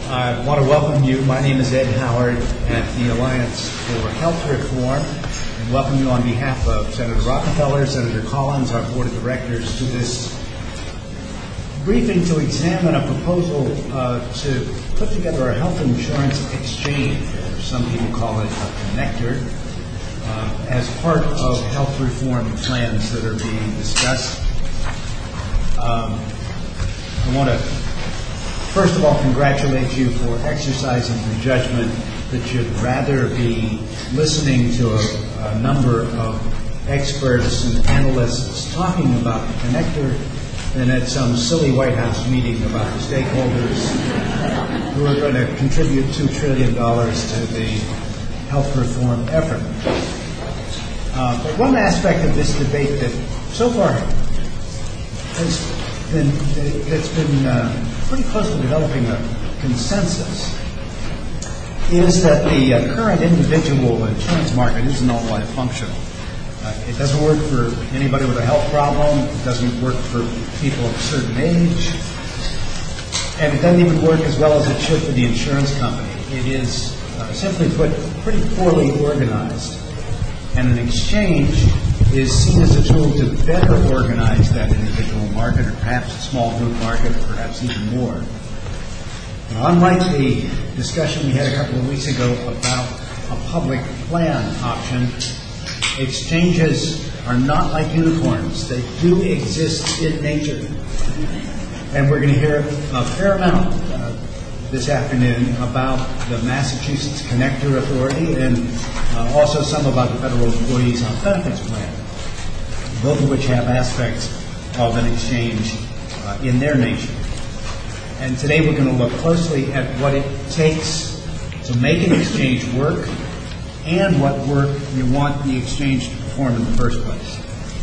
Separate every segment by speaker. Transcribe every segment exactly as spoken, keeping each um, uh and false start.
Speaker 1: I want to welcome you. My name is Ed Howard at the Alliance for Health Reform, and welcome you on behalf of Senator Rockefeller, Senator Collins, our board of directors, to this briefing to examine a proposal uh, to put together a health insurance exchange, or some people call it a connector, uh, as part of health reform plans that are being discussed. Um, I want to first of all congratulate you for exercising the judgment that you'd rather be listening to a, a number of experts and analysts talking about the connector than at some silly White House meeting about the stakeholders who are going to contribute two trillion dollars to the health reform effort. Uh, but one aspect of this debate that so far has been, that's been uh, pretty close to developing a consensus is that the uh, current individual insurance market isn't all that functional. Uh, it doesn't work for anybody with a health problem. It doesn't work for people of a certain age. And it doesn't even work as well as it should for the insurance company. It is, uh, simply put, pretty poorly organized. And an exchange is seen as a tool to better organize that individual market, or perhaps a small group market, or perhaps even more. Now, unlike the discussion we had a couple of weeks ago about a public plan option, exchanges are not like unicorns. They do exist in nature. And we're going to hear a fair amount uh, this afternoon about the Massachusetts Connector Authority and uh, also some about the Federal Employees Health Benefits Plan, both of which have aspects of an exchange uh, in their nature. And today we're going to look closely at what it takes to make an exchange work and what work you want the exchange to perform in the first place.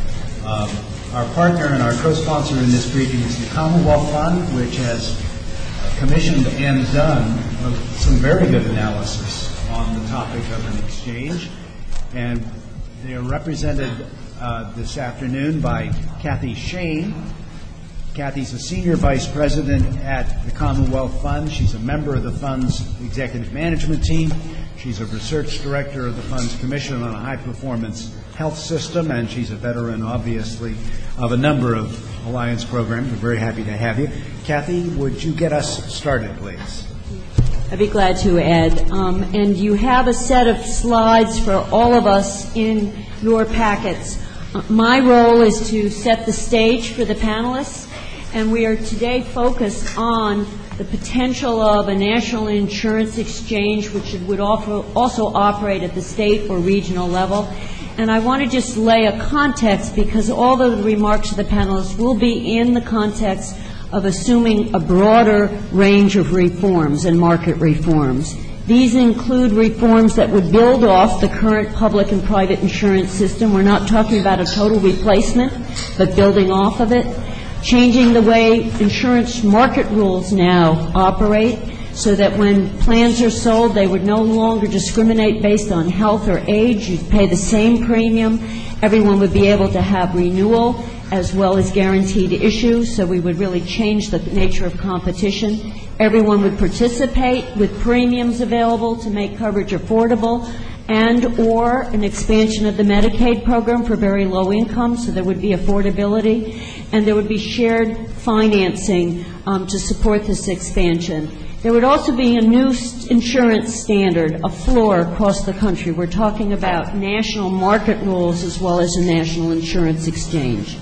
Speaker 1: Um, our partner and our co-sponsor in this briefing is the Commonwealth Fund, which has commissioned and done some very good analysis on the topic of an exchange. And they are represented uh, this afternoon by Kathy Shane. Kathy's a senior vice president at the Commonwealth Fund. She's a member of the fund's executive management team. She's a research director of the fund's Commission on a High-Performance Health System, and she's a veteran, obviously, of a number of Alliance programs. We're very happy to have you. Kathy, would you get us started, please?
Speaker 2: I'd be glad to, Ed. Um, and you have a set of slides for all of us in your packets. Uh, my role is to set the stage for the panelists, and we are today focused on the potential of a national insurance exchange, which would offer, also operate at the state or regional level. And I want to just lay a context, because all of the remarks of the panelists will be in the context of assuming a broader range of reforms and market reforms. These include reforms that would build off the current public and private insurance system. We're not talking about a total replacement, but building off of it. Changing the way insurance market rules now operate, so that when plans are sold, they would no longer discriminate based on health or age. You'd pay the same premium. Everyone would be able to have renewal as well as guaranteed issue, so we would really change the nature of competition. Everyone would participate with premiums available to make coverage affordable, and or an expansion of the Medicaid program for very low income, so there would be affordability, and there would be shared financing um, to support this expansion. There would also be a new st- insurance standard, a floor across the country. We're talking about national market rules as well as a national insurance exchange.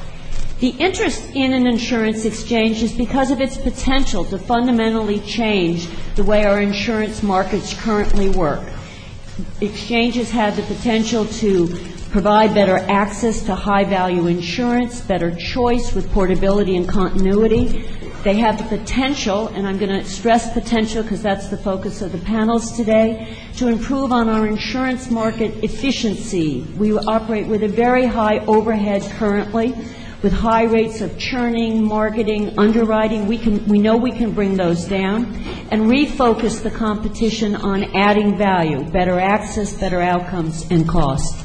Speaker 2: The interest in an insurance exchange is because of its potential to fundamentally change the way our insurance markets currently work. Exchanges have the potential to provide better access to high-value insurance, better choice with portability and continuity. They have the potential, and I'm going to stress potential because that's the focus of the panels today, to improve on our insurance market efficiency. We operate with a very high overhead currently, with high rates of churning, marketing, underwriting. We can, we know we can bring those down and refocus the competition on adding value, better access, better outcomes, and cost.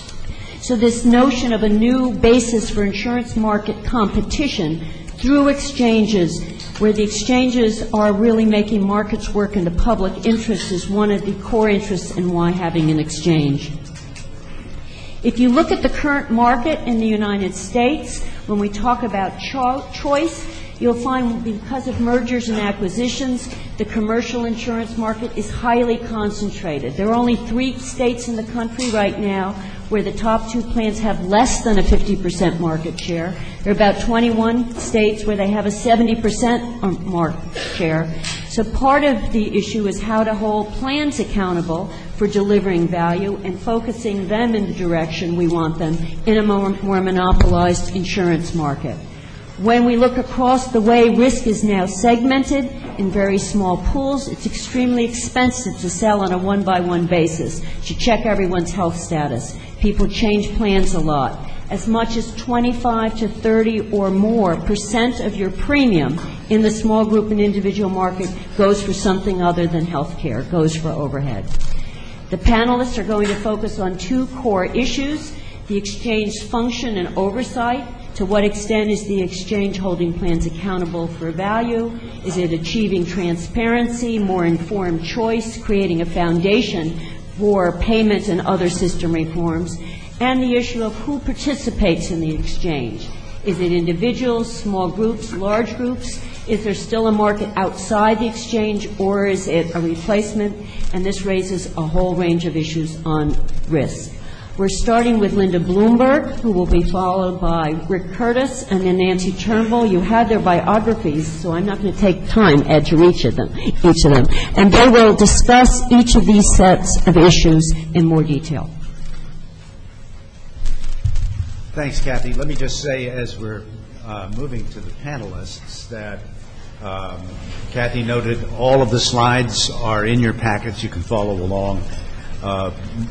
Speaker 2: So this notion of a new basis for insurance market competition through exchanges where the exchanges are really making markets work in the public interest is one of the core interests in why having an exchange. If you look at the current market in the United States, when we talk about cho- choice, you'll find because of mergers and acquisitions, the commercial insurance market is highly concentrated. There are only three states in the country right now where the top two plans have less than a fifty percent market share. There are about twenty-one states where they have a seventy percent market share. So part of the issue is how to hold plans accountable for delivering value and focusing them in the direction we want them in a more, more monopolized insurance market. When we look across the way risk is now segmented in very small pools, it's extremely expensive to sell on a one-by-one basis, to check everyone's health status. People change plans a lot. As much as twenty-five to thirty or more percent of your premium in the small group and individual market goes for something other than health care, goes for overhead. The panelists are going to focus on two core issues: the exchange function and oversight. To what extent is the exchange holding plans accountable for value? Is it achieving transparency, more informed choice, creating a foundation for payment and other system reforms? And the issue of who participates in the exchange. Is it individuals, small groups, large groups? Is there still a market outside the exchange, or is it a replacement? And this raises a whole range of issues on risk. We're starting with Linda Bloomberg, who will be followed by Rick Curtis and then Nancy Turnbull. You have their biographies, so I'm not going to take time, Ed, to each of them, each of them. And they will discuss each of these sets of issues in more detail.
Speaker 1: Thanks, Kathy. Let me just say, as we're uh, moving to the panelists, that um, Kathy noted all of the slides are in your packets. You can follow along. Uh,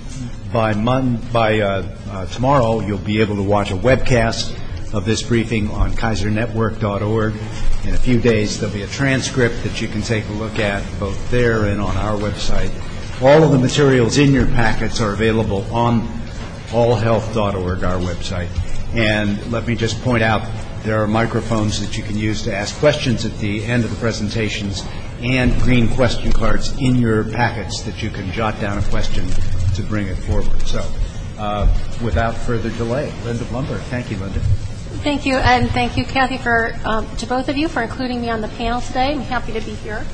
Speaker 1: by mon- by uh, uh, tomorrow, you'll be able to watch a webcast of this briefing on Kaiser Network dot org. In a few days, there'll be a transcript that you can take a look at both there and on our website. All of the materials in your packets are available on all health dot org, our website. And let me just point out, there are microphones that you can use to ask questions at the end of the presentations, and green question cards in your packets that you can jot down a question to bring it forward. So uh, without further delay, Linda Bloomberg. Thank you, Linda.
Speaker 3: Thank you, and thank you, Kathy, for um, to both of you for including me on the panel today. I'm happy to be here.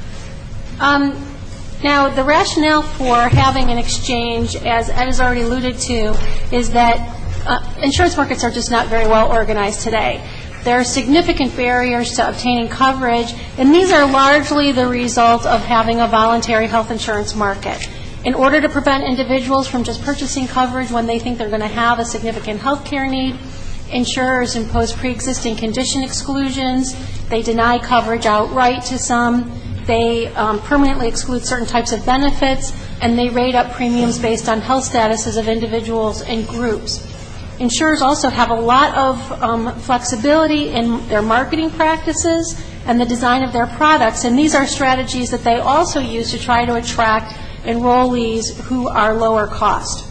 Speaker 3: Um, now, the rationale for having an exchange, as Ed has already alluded to, is that uh, insurance markets are just not very well organized today. There are significant barriers to obtaining coverage, and these are largely the result of having a voluntary health insurance market. In order to prevent individuals from just purchasing coverage when they think they're going to have a significant health care need, insurers impose pre-existing condition exclusions. They deny coverage outright to some. They um, permanently exclude certain types of benefits, and they rate up premiums based on health statuses of individuals and groups. Insurers also have a lot of um, flexibility in their marketing practices and the design of their products, and these are strategies that they also use to try to attract enrollees who are lower cost.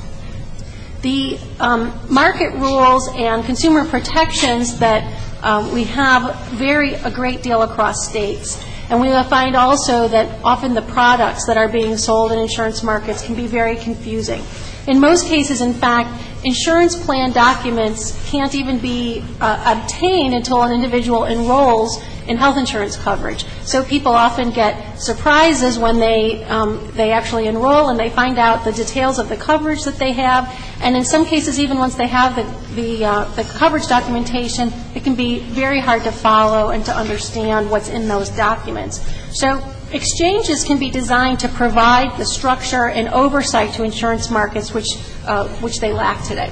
Speaker 3: The um, market rules and consumer protections that um, we have vary a great deal across states, and we find also that often the products that are being sold in insurance markets can be very confusing. In most cases, in fact, insurance plan documents can't even be uh, obtained until an individual enrolls in health insurance coverage. So people often get surprises when they um, they actually enroll and they find out the details of the coverage that they have. And in some cases, even once they have the the, uh, the coverage documentation, it can be very hard to follow and to understand what's in those documents. So exchanges can be designed to provide the structure and oversight to insurance markets which uh, which they lack today.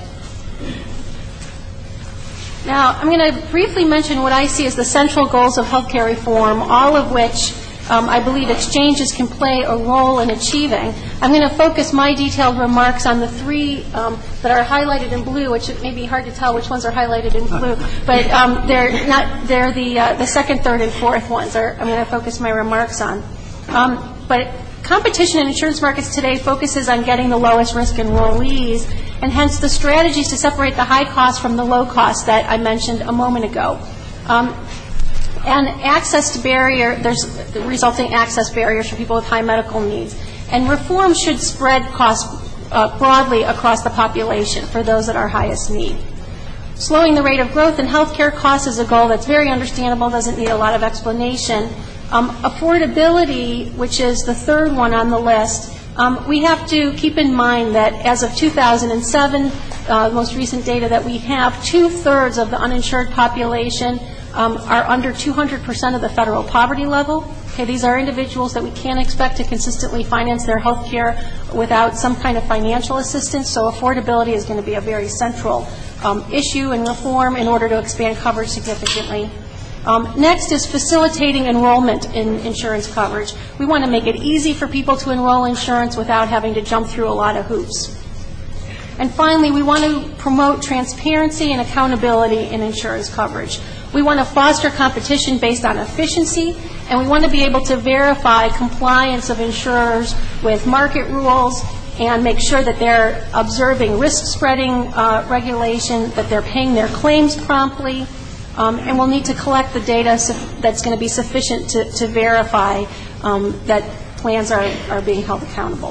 Speaker 3: Now, I'm going to briefly mention what I see as the central goals of healthcare reform, all of which um, I believe exchanges can play a role in achieving. I'm going to focus my detailed remarks on the three um, that are highlighted in blue, which it may be hard to tell which ones are highlighted in blue, but um, they're not. They're the uh, the second, third, and fourth ones. Are, I'm going to focus my remarks on. Um, but competition in insurance markets today focuses on getting the lowest risk enrollees, and hence the strategies to separate the high cost from the low cost that I mentioned a moment ago. Um, And access to barrier, there's resulting access barriers for people with high medical needs. And reform should spread costs uh, broadly across the population for those that are highest need. Slowing the rate of growth in healthcare costs is a goal that's very understandable, doesn't need a lot of explanation. Um, affordability, which is the third one on the list, um, we have to keep in mind that as of two thousand seven, uh, the most recent data that we have, two-thirds of the uninsured population um, are under two hundred percent of the federal poverty level. Okay, these are individuals that we can't expect to consistently finance their health care without some kind of financial assistance, so affordability is going to be a very central um, issue in reform in order to expand coverage significantly. Um, next is facilitating enrollment in insurance coverage. We want to make it easy for people to enroll insurance without having to jump through a lot of hoops. And finally, we want to promote transparency and accountability in insurance coverage. We want to foster competition based on efficiency, and we want to be able to verify compliance of insurers with market rules and make sure that they're observing risk-spreading uh, regulation, that they're paying their claims promptly, um, and we'll need to collect the data su- that's going to be sufficient to, to verify um, that plans are, are being held accountable.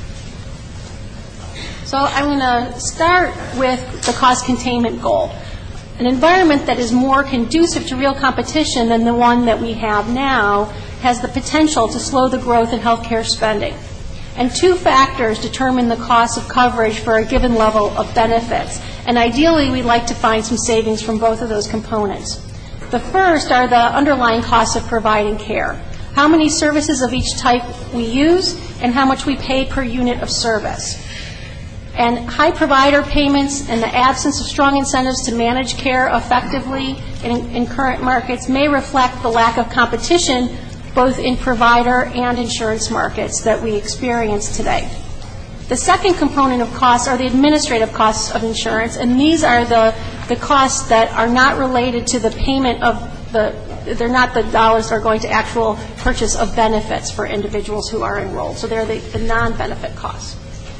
Speaker 3: So I'm going to start with the cost containment goal. An environment that is more conducive to real competition than the one that we have now has the potential to slow the growth in healthcare spending. And two factors determine the cost of coverage for a given level of benefits. And ideally, we'd like to find some savings from both of those components. The first are the underlying costs of providing care. How many services of each type we use and how much we pay per unit of service. And high provider payments and the absence of strong incentives to manage care effectively in, in current markets may reflect the lack of competition both in provider and insurance markets that we experience today. The second component of costs are the administrative costs of insurance, and these are the, the costs that are not related to the payment of the, they're not the dollars that are going to actual purchase of benefits for individuals who are enrolled. So they're the, the non-benefit costs.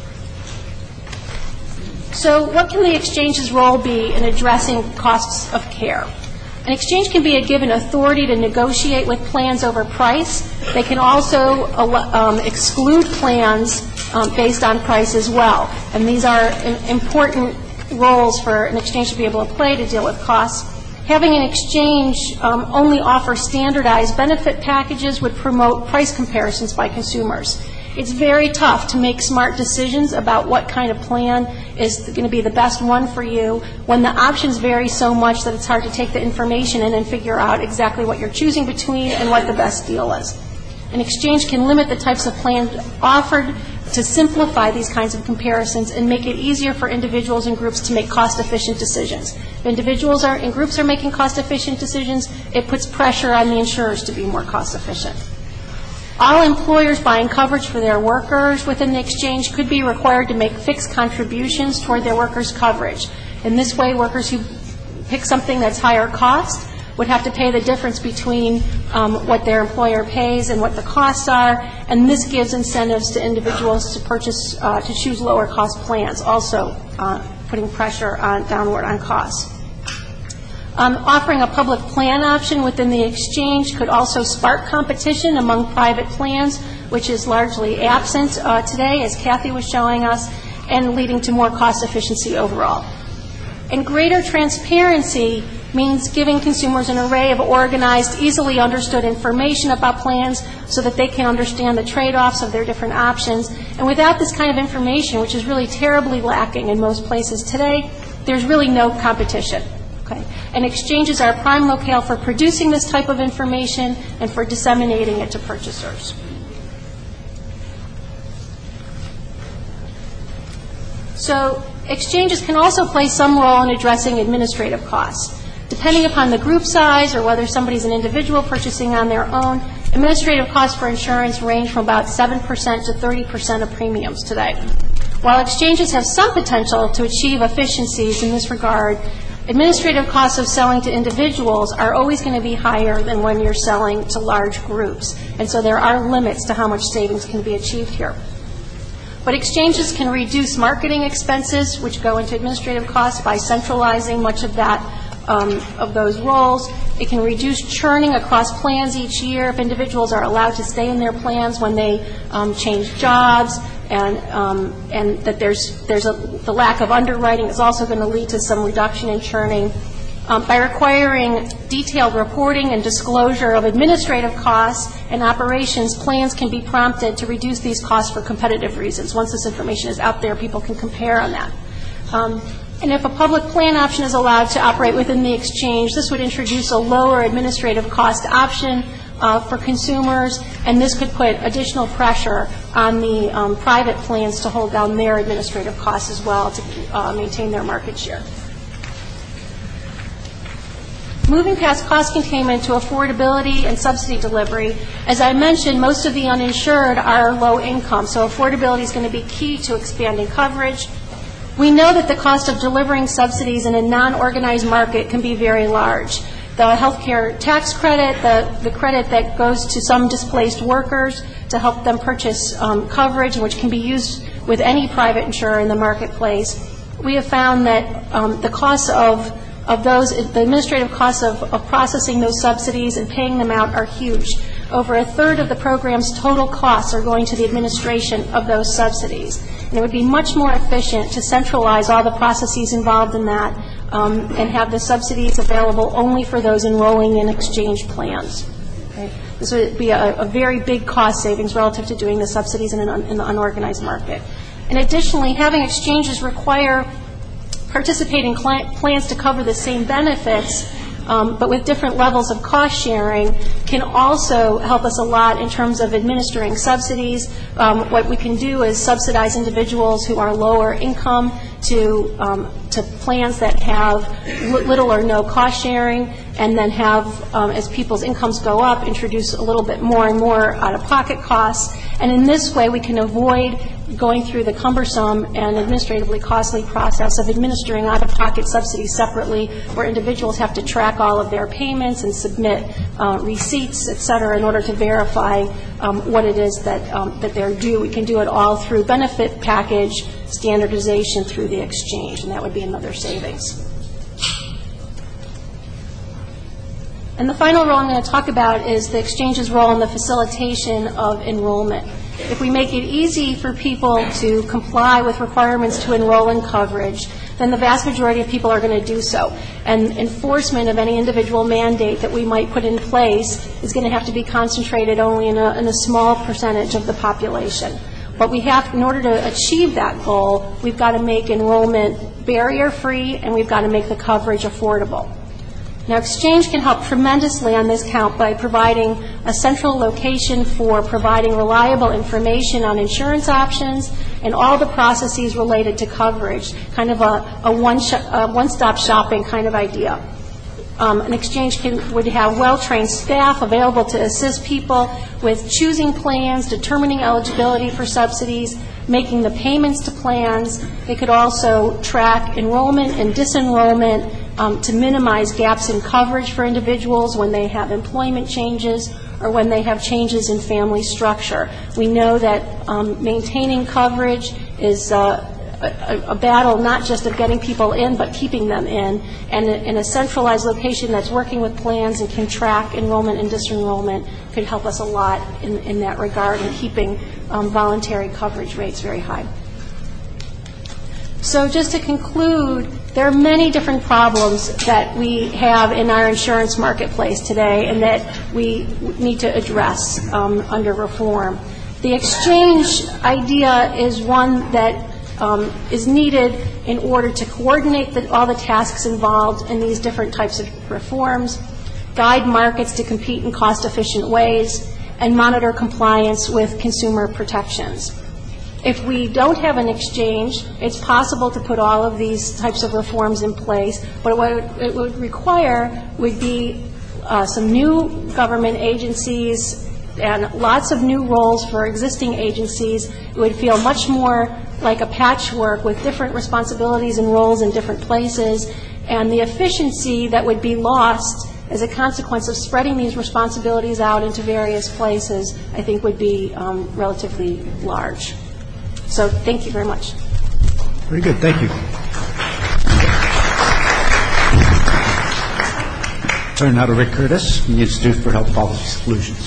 Speaker 3: So what can the exchange's role be in addressing costs of care? An exchange can be given authority to negotiate with plans over price. They can also um, exclude plans um, based on price as well. And these are important roles for an exchange to be able to play to deal with costs. Having an exchange um, only offer standardized benefit packages would promote price comparisons by consumers. It's very tough to make smart decisions about what kind of plan is going to be the best one for you when the options vary so much that it's hard to take the information in and figure out exactly what you're choosing between and what the best deal is. An exchange can limit the types of plans offered to simplify these kinds of comparisons and make it easier for individuals and groups to make cost-efficient decisions. If individuals are, and groups are making cost-efficient decisions, it puts pressure on the insurers to be more cost-efficient. All employers buying coverage for their workers within the exchange could be required to make fixed contributions toward their workers' coverage. In this way, workers who pick something that's higher cost would have to pay the difference between um, what their employer pays and what the costs are, and this gives incentives to individuals to purchase, uh, to choose lower cost plans, also uh, putting pressure on, downward on costs. Um, offering a public plan option within the exchange could also spark competition among private plans, which is largely absent uh, today, as Kathy was showing us, and leading to more cost efficiency overall. And greater transparency means giving consumers an array of organized, easily understood information about plans so that they can understand the trade-offs of their different options. And without this kind of information, which is really terribly lacking in most places today, there's really no competition. Okay. And exchanges are a prime locale for producing this type of information and for disseminating it to purchasers. So exchanges can also play some role in addressing administrative costs. Depending upon the group size or whether somebody's an individual purchasing on their own, administrative costs for insurance range from about seven percent to thirty percent of premiums today. While exchanges have some potential to achieve efficiencies in this regard, administrative costs of selling to individuals are always going to be higher than when you're selling to large groups. And so there are limits to how much savings can be achieved here. But exchanges can reduce marketing expenses, which go into administrative costs, by centralizing much of that um, of those roles. It can reduce churning across plans each year if individuals are allowed to stay in their plans when they um, change jobs, and um, and that there's there's a, the lack of underwriting is also going to lead to some reduction in churning. Um, by requiring detailed reporting and disclosure of administrative costs and operations, plans can be prompted to reduce these costs for competitive reasons. Once this information is out there, people can compare on that. Um, and if a public plan option is allowed to operate within the exchange, this would introduce a lower administrative cost option uh, for consumers, and this could put additional pressure on the um, private plans to hold down their administrative costs as well to uh, maintain their market share. Moving past cost containment to affordability and subsidy delivery, as I mentioned, most of the uninsured are low income, so affordability is going to be key to expanding coverage. We know that the cost of delivering subsidies in a non-organized market can be very large. The health care tax credit, the, the credit that goes to some displaced workers to help them purchase um, coverage, which can be used with any private insurer in the marketplace. We have found that um, the cost of of those, the administrative costs of, of processing those subsidies and paying them out are huge. Over a third of the program's total costs are going to the administration of those subsidies. And it would be much more efficient to centralize all the processes involved in that um, and have the subsidies available only for those enrolling in exchange plans. Okay? This would be a, a very big cost savings relative to doing the subsidies in, an, in the unorganized market. And additionally, having exchanges require participating plans to cover the same benefits, um, but with different levels of cost sharing, can also help us a lot in terms of administering subsidies. Um, what we can do is subsidize individuals who are lower income to um, to plans that have little or no cost sharing, and then have, um, as people's incomes go up, introduce a little bit more and more out-of-pocket costs. And in this way, we can avoid going through the cumbersome and administratively costly process of administering out-of-pocket subsidies separately, where individuals have to track all of their payments and submit uh, receipts, et cetera, in order to verify um, what it is that um, that they're due. We can do it all through benefit package standardization through the exchange, and that would be another savings. And the final role I'm going to talk about is the exchange's role in the facilitation of enrollment. If we make it easy for people to comply with requirements to enroll in coverage, then the vast majority of people are going to do so. And enforcement of any individual mandate that we might put in place is going to have to be concentrated only in a, in a small percentage of the population. But we have, in order to achieve that goal, we've got to make enrollment barrier-free, and we've got to make the coverage affordable. Now, exchange can help tremendously on this count by providing a central location for providing reliable information on insurance options and all the processes related to coverage, kind of a, a, one sh- a one-stop shopping kind of idea. Um, an exchange can, would have well-trained staff available to assist people with choosing plans, determining eligibility for subsidies, making the payments to plans. They could also track enrollment and disenrollment um, to minimize gaps in coverage for individuals when they have employment changes or when they have changes in family structure. We know that um, maintaining coverage is uh, a, a battle not just of getting people in, but keeping them in. And in a centralized location that's working with plans and can track enrollment and disenrollment could help us a lot in, in that regard in keeping um, voluntary coverage rates very high. So just to conclude, there are many different problems that we have in our insurance marketplace today and that we need to address um, under reform. The exchange idea is one that um, is needed in order to coordinate the, all the tasks involved in these different types of reforms, guide markets to compete in cost-efficient ways, and monitor compliance with consumer protections. If we don't have an exchange, it's possible to put all of these types of reforms in place, but what it would require would be uh, some new government agencies and lots of new roles for existing agencies. It would feel much more like a patchwork with different responsibilities and roles in different places, and the efficiency that would be lost as a consequence of spreading these responsibilities out into various places, I think would be um, relatively large. So thank you very much.
Speaker 1: Very good. Thank you. Turn now to Rick Curtis from the Institute for Health Policy Solutions.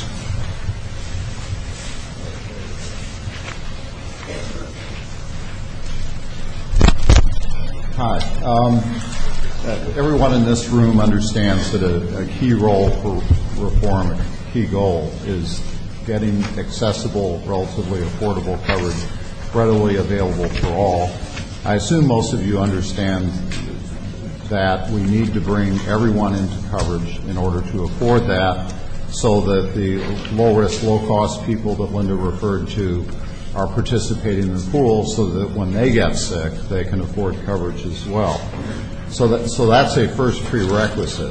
Speaker 4: Hi. Um, everyone in this room understands that a, a key role for reform, a key goal, is getting accessible, relatively affordable coverage readily available for all. I assume most of you understand that we need to bring everyone into coverage in order to afford that, so that the low-risk, low-cost people that Linda referred to are participating in the pool, so that when they get sick, they can afford coverage as well. So that so that's a first prerequisite.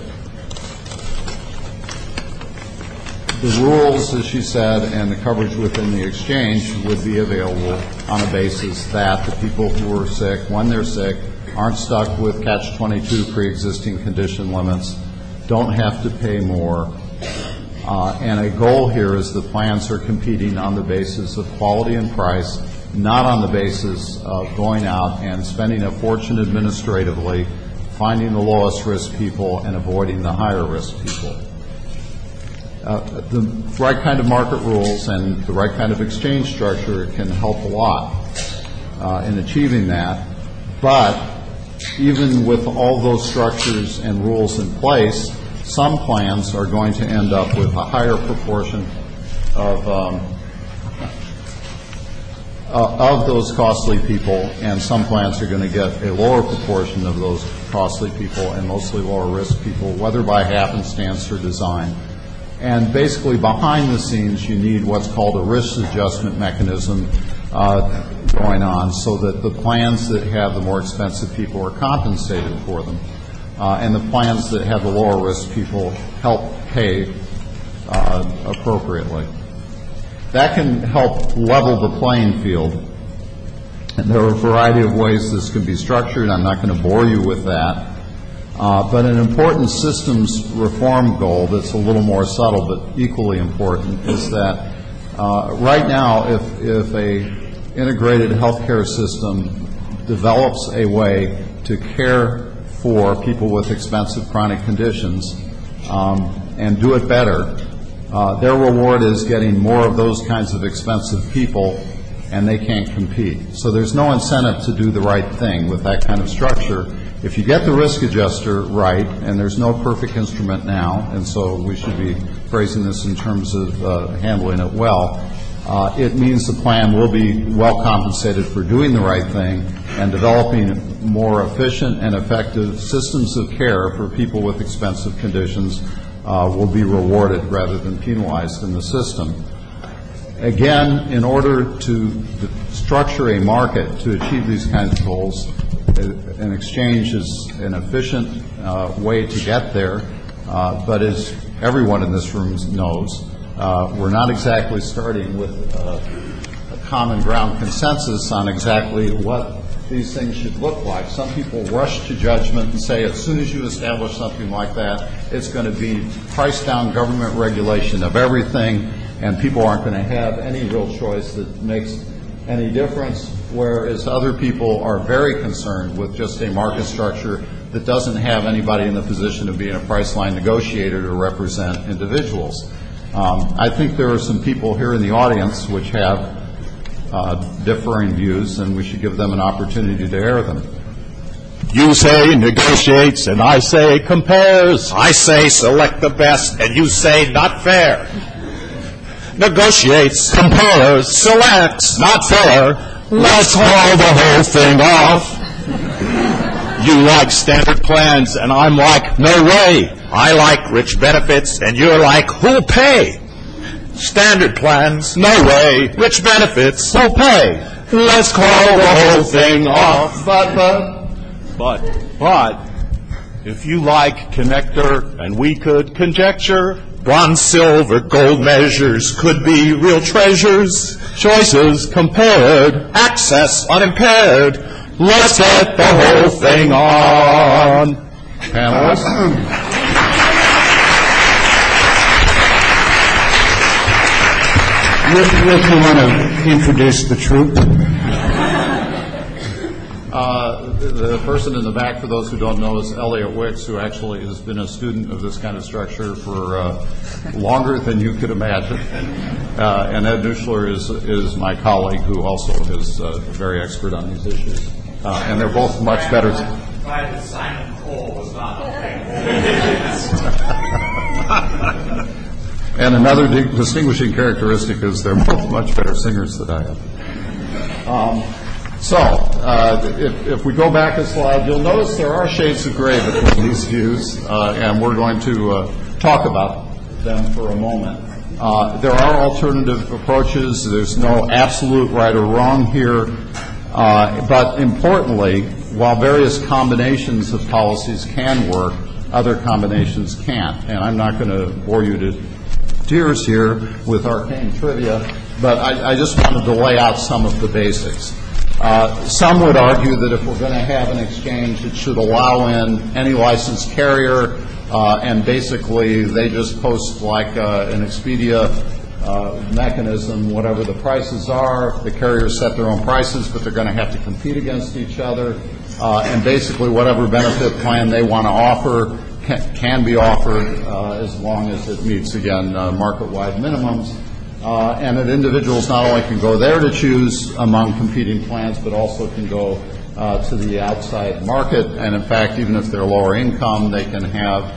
Speaker 4: The rules, as she said, and the coverage within the exchange would be available on a basis that the people who are sick, when they're sick, aren't stuck with catch twenty-two pre-existing condition limits, don't have to pay more. Uh, and a goal here is the plans are competing on the basis of quality and price, not on the basis of going out and spending a fortune administratively, finding the lowest risk people and avoiding the higher risk people. Uh, the right kind of market rules and the right kind of exchange structure can help a lot uh, in achieving that. But even with all those structures and rules in place, some plans are going to end up with a higher proportion of um, uh, of those costly people, and some plans are going to get a lower proportion of those costly people and mostly lower risk people, whether by happenstance or design. And basically, behind the scenes, you need what's called a risk adjustment mechanism uh, going on, so that the plans that have the more expensive people are compensated for them, uh, and the plans that have the lower risk people help pay uh, appropriately. That can help level the playing field. And there are a variety of ways this can be structured. I'm not going to bore you with that. Uh, but an important systems reform goal that's a little more subtle but equally important is that uh, right now, if, if a integrated healthcare system develops a way to care for people with expensive chronic conditions um, and do it better, uh, their reward is getting more of those kinds of expensive people, and they can't compete. So there's no incentive to do the right thing with that kind of structure. If you get the risk adjuster right, and there's no perfect instrument now, and so we should be phrasing this in terms of uh, handling it well, uh, it means the plan will be well compensated for doing the right thing and developing more efficient and effective systems of care for people with expensive conditions uh, will be rewarded rather than penalized in the system. Again, in order to structure a market to achieve these kinds of goals, an exchange is an efficient uh, way to get there, uh, but as everyone in this room knows, uh, we're not exactly starting with uh, a common ground consensus on exactly what these things should look like. Some people rush to judgment and say as soon as you establish something like that, it's going to be price down government regulation of everything, and people aren't going to have any real choice that makes any difference, whereas other people are very concerned with just a market structure that doesn't have anybody in the position of being a price line negotiator to represent individuals. Um, I think there are some people here in the audience which have uh, differing views, and we should give them an opportunity to air them.
Speaker 5: You say negotiates, and I say compares. I say select the best, and you say not fair. Negotiates, compares, selects, not fair. Let's call the whole thing off. You like standard plans, and I'm like, no way. I like rich benefits, and you're like, who'll pay? Standard plans, no way. Rich benefits, who'll pay? Let's call the whole thing off.
Speaker 4: But, but,
Speaker 5: But, but, if you like connector, and we could conjecture, bronze, silver, gold measures could be real treasures. Choices compared, access unimpaired. Let's get the whole thing on.
Speaker 4: panelists.
Speaker 1: Rick, Rick, you want to introduce the troupe?
Speaker 4: Uh, the person in the back, for those who don't know, is Elliot Wicks, who actually has been a student of this kind of structure for uh, longer than you could imagine. Uh, and Ed Nuschler is is my colleague, who also is uh, very expert on these issues. Uh, and they're both much better.
Speaker 5: Glad that Simon Cole was not a thing.
Speaker 4: And another di- distinguishing characteristic is they're both much better singers than I am. Um, so, uh, if, if we go back a slide, you'll notice there are shades of gray between these views, uh, and we're going to uh, talk about them for a moment. Uh, there are alternative approaches. There's no absolute right or wrong here. Uh, but importantly, while various combinations of policies can work, other combinations can't. And I'm not going to bore you to tears here with arcane trivia, but I, I just wanted to lay out some of the basics. Uh, some would argue that if we're going to have an exchange, it should allow in any licensed carrier, uh, and basically they just post like uh, an Expedia uh, mechanism, whatever the prices are. The carriers set their own prices, but they're going to have to compete against each other, uh, and basically whatever benefit plan they want to offer can, can be offered uh, as long as it meets, again, uh, market-wide minimums. Uh, and that individuals not only can go there to choose among competing plans, but also can go uh, to the outside market. And in fact, even if they're lower income, they can have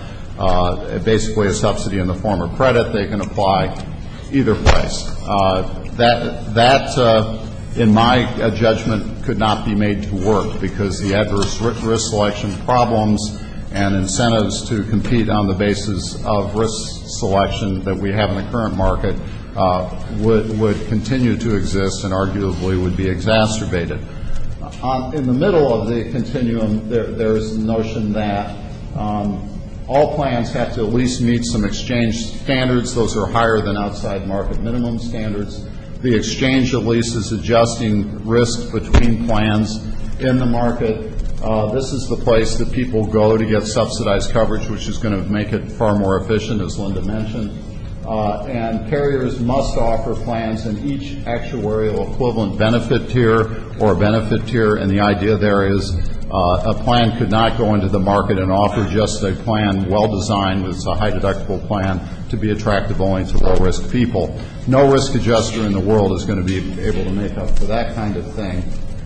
Speaker 4: uh, basically a subsidy in the form of credit. They can apply either place. Uh, that, that uh, in my uh, judgment, could not be made to work because the adverse risk selection problems and incentives to compete on the basis of risk selection that we have in the current market uh, would, would continue to exist and arguably would be exacerbated. On, in the middle of the continuum, there, there's the notion that um, all plans have to at least meet some exchange standards. Those are higher than outside market minimum standards. The exchange at least is adjusting risk between plans in the market. Uh, this is the place that people go to get subsidized coverage, which is going to make it far more efficient, as Linda mentioned. Uh, and carriers must offer plans in each actuarial equivalent benefit tier or benefit tier, and the idea there is uh, a plan could not go into the market and offer just a plan well-designed with a high-deductible plan to be attractive only to low-risk people. No risk adjuster in the world is going to be able to make up for that kind of thing.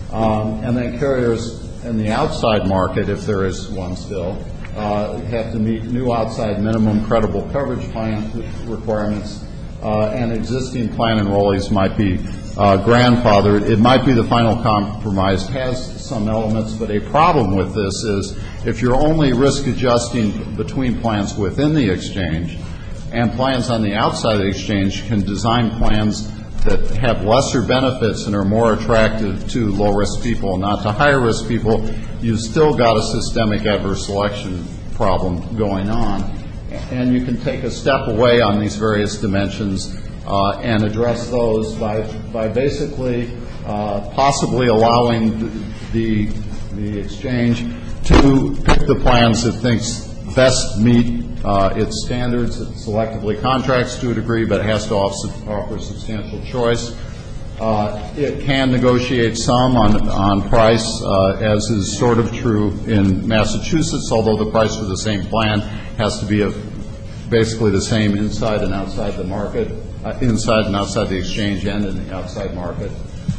Speaker 4: Um, and then carriers in the outside market, if there is one still, uh, have to meet new outside minimum credible coverage plan requirements, uh, and existing plan enrollees might be uh, grandfathered. It might be the final compromise has some elements, but a problem with this is if you're only risk adjusting between plans within the exchange, and plans on the outside of the exchange can design plans that have lesser benefits and are more attractive to low-risk people and not to higher-risk people, you've still got a systemic adverse selection problem going on. And you can take a step away on these various dimensions uh, and address those by, by basically uh, possibly allowing the, the exchange to pick the plans it thinks best meet Uh, its standards. It selectively contracts to a degree, but it has to offer substantial choice. Uh, it can negotiate some on, on price, uh, as is sort of true in Massachusetts, although the price for the same plan has to be a, basically the same inside and outside the market, uh, inside and outside the exchange and in the outside market.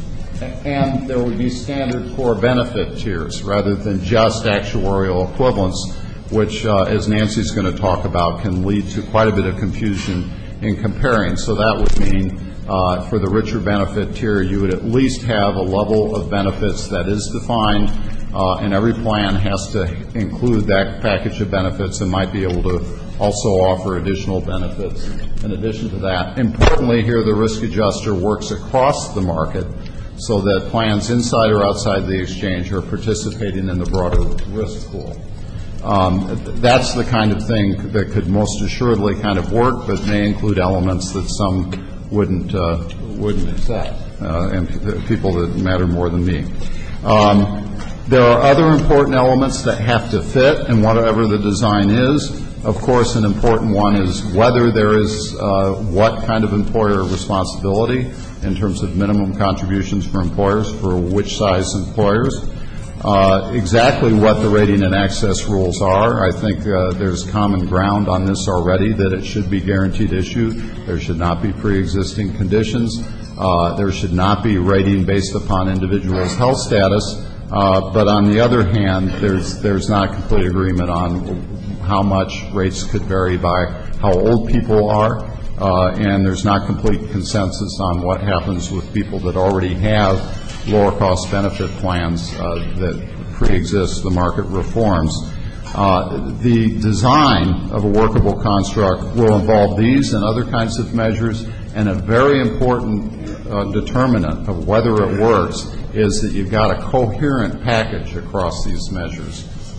Speaker 4: And there would be standard core benefit tiers rather than just actuarial equivalents, which, uh, as Nancy's going to talk about, can lead to quite a bit of confusion in comparing. So that would mean uh, for the richer benefit tier, you would at least have a level of benefits that is defined, uh, and every plan has to include that package of benefits and might be able to also offer additional benefits in addition to that. Importantly here, the risk adjuster works across the market so that plans inside or outside the exchange are participating in the broader risk pool. Um, that's the kind of thing that could most assuredly kind of work, but may include elements that some wouldn't uh, wouldn't accept, uh, and p- people that matter more than me. Um, there are other important elements that have to fit in whatever the design is. Of course, an important one is whether there is uh, what kind of employer responsibility in terms of minimum contributions for employers for which size employers. Uh, exactly what the rating and access rules are, I think uh, there's common ground on this already, that it should be guaranteed issue. There should not be pre-existing conditions. Uh, there should not be rating based upon individuals' health status. Uh, but on the other hand, there's there's not complete agreement on how much rates could vary by how old people are, uh, and there's not complete consensus on what happens with people that already have lower cost benefit plans uh, that pre-exist the market reforms. Uh, the design of a workable construct will involve these and other kinds of measures, and a very important uh, determinant of whether it works is that you've got a coherent package across these measures.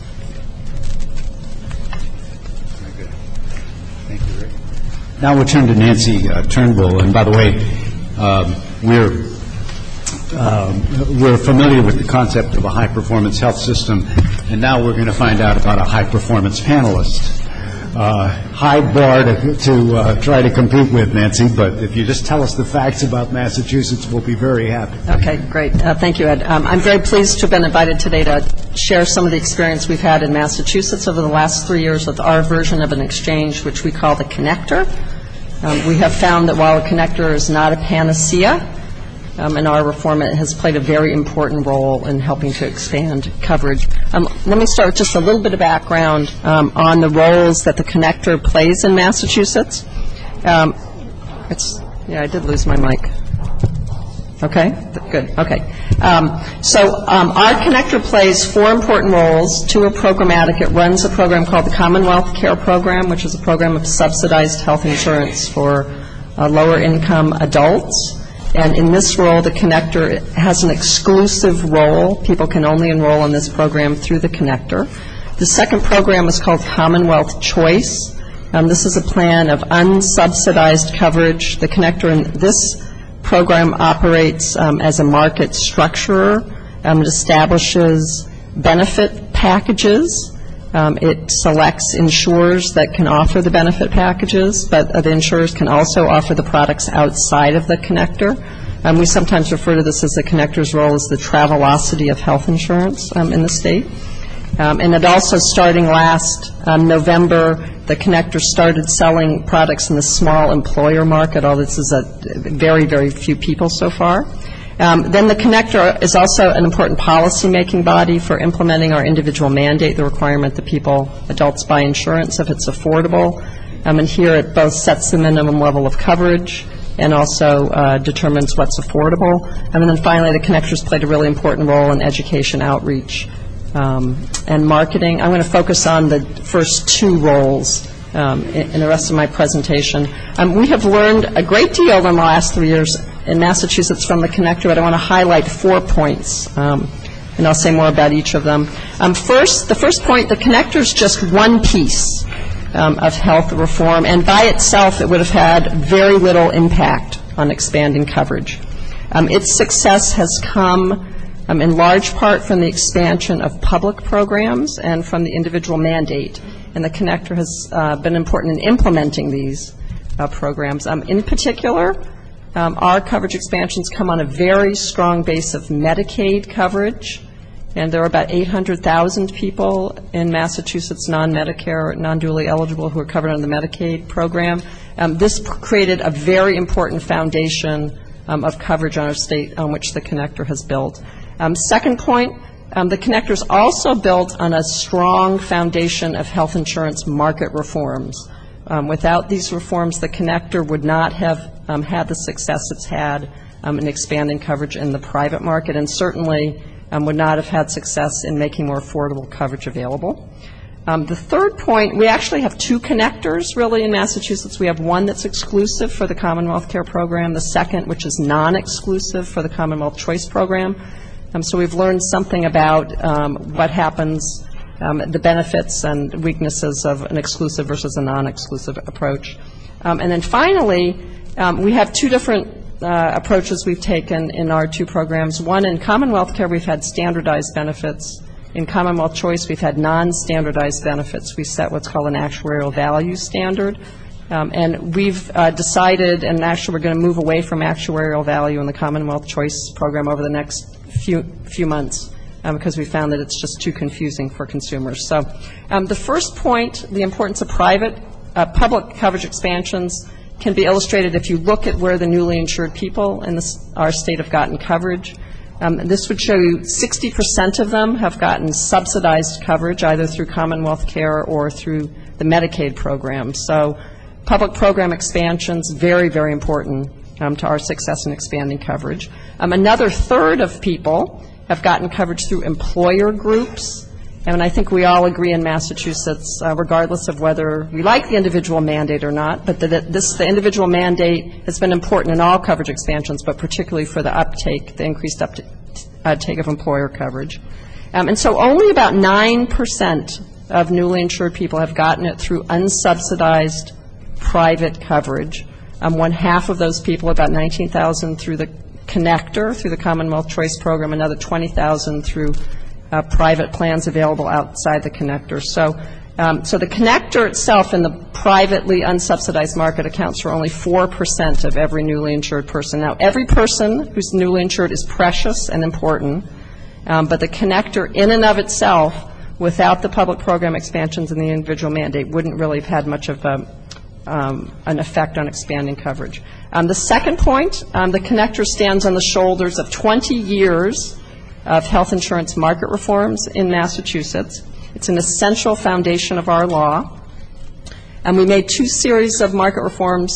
Speaker 1: Very good. Thank you, Rick. Now we'll turn to Nancy uh, Turnbull. And by the way, um, we're um, we're familiar with the concept of a high-performance health system, and now we're going to find out about a high-performance panelist. Uh, high bar to, to uh, try to compete with, Nancy, but if you just tell us the facts about Massachusetts, we'll be very happy.
Speaker 6: Okay, great. Uh, thank you, Ed. Um, I'm very pleased to have been invited today to share some of the experience we've had in Massachusetts over the last three years with our version of an exchange, which we call the connector. Um, we have found that while a connector is not a panacea, Um, in our reform, it has played a very important role in helping to expand coverage. Um, let me start with just a little bit of background um, on the roles that the connector plays in Massachusetts. Um, it's, yeah, I did lose my mic. Okay, good, okay. Um, so um, our connector plays four important roles. Two are programmatic. It runs a program called the Commonwealth Care Program, which is a program of subsidized health insurance for uh, lower-income adults. And in this role, the connector has an exclusive role. People can only enroll in this program through the connector. The second program is called Commonwealth Choice. Um, this is a plan of unsubsidized coverage. The connector in this program operates um, as a market structurer. Um, it establishes benefit packages. Um, it selects insurers that can offer the benefit packages, but uh, the insurers can also offer the products outside of the connector. Um, we sometimes refer to this as the connector's role as the Travelocity of health insurance um, in the state. Um, and it also, starting last um, November, the connector started selling products in the small employer market. All this is a very, very few people so far. Um, then the connector is also an important policy-making body for implementing our individual mandate, the requirement that people, adults, buy insurance if it's affordable. Um, and here it both sets the minimum level of coverage and also uh, determines what's affordable. And then finally, the connectors played a really important role in education outreach um, and marketing. I'm going to focus on the first two roles um, in, in the rest of my presentation. Um, we have learned a great deal in the last three years in Massachusetts from the connector, but I want to highlight four points, um, and I'll say more about each of them. Um, first, the first point, the connector is just one piece um, of health reform, and by itself it would have had very little impact on expanding coverage. Um, its success has come um, in large part from the expansion of public programs and from the individual mandate, and the connector has uh, been important in implementing these uh, programs. Um, in particular, Um, our coverage expansions come on a very strong base of Medicaid coverage, and there are about eight hundred thousand people in Massachusetts, non-Medicare, non-dually eligible, who are covered under the Medicaid program. Um, this pr- created a very important foundation um, of coverage on our state on which the connector has built. Um, second point, um, the connector is also built on a strong foundation of health insurance market reforms. Um, without these reforms, the connector would not have um, had the success it's had um, in expanding coverage in the private market, and certainly um, would not have had success in making more affordable coverage available. Um, the third point, we actually have two connectors, really, in Massachusetts. We have one that's exclusive for the Commonwealth Care Program, the second, which is non-exclusive for the Commonwealth Choice Program. Um, so we've learned something about um, what happens Um, the benefits and weaknesses of an exclusive versus a non-exclusive approach. Um, and then finally, um, we have two different uh, approaches we've taken in our two programs. One, in Commonwealth Care, we've had standardized benefits. In Commonwealth Choice, we've had non-standardized benefits. We set what's called an actuarial value standard. Um, and we've uh, decided, and actually we're going to move away from actuarial value in the Commonwealth Choice program over the next few few months. um, because we found that it's just too confusing for consumers. So um, the first point, the importance of private, uh, public coverage expansions, can be illustrated if you look at where the newly insured people in this, our state have gotten coverage. Um, this would show you sixty percent of them have gotten subsidized coverage, either through Commonwealth Care or through the Medicaid program. So public program expansions, very, very important um, to our success in expanding coverage. Um, another third of people have gotten coverage through employer groups. And I think we all agree in Massachusetts, uh, regardless of whether we like the individual mandate or not, but that this, the individual mandate has been important in all coverage expansions, but particularly for the uptake, the increased uptake, uptake of employer coverage. Um, and so only about nine percent of newly insured people have gotten it through unsubsidized private coverage. Um, one half of those people, about nineteen thousand, through the connector, through the Commonwealth Choice Program, another twenty thousand through Uh, private plans available outside the connector. So, um, so the connector itself in the privately unsubsidized market accounts for only four percent of every newly insured person. Now, every person who's newly insured is precious and important, um, but the connector in and of itself, without the public program expansions and the individual mandate, wouldn't really have had much of a, um, an effect on expanding coverage. Um, the second point, um, the connector stands on the shoulders of twenty years of health insurance market reforms in Massachusetts. It's an essential foundation of our law. And we made two series of market reforms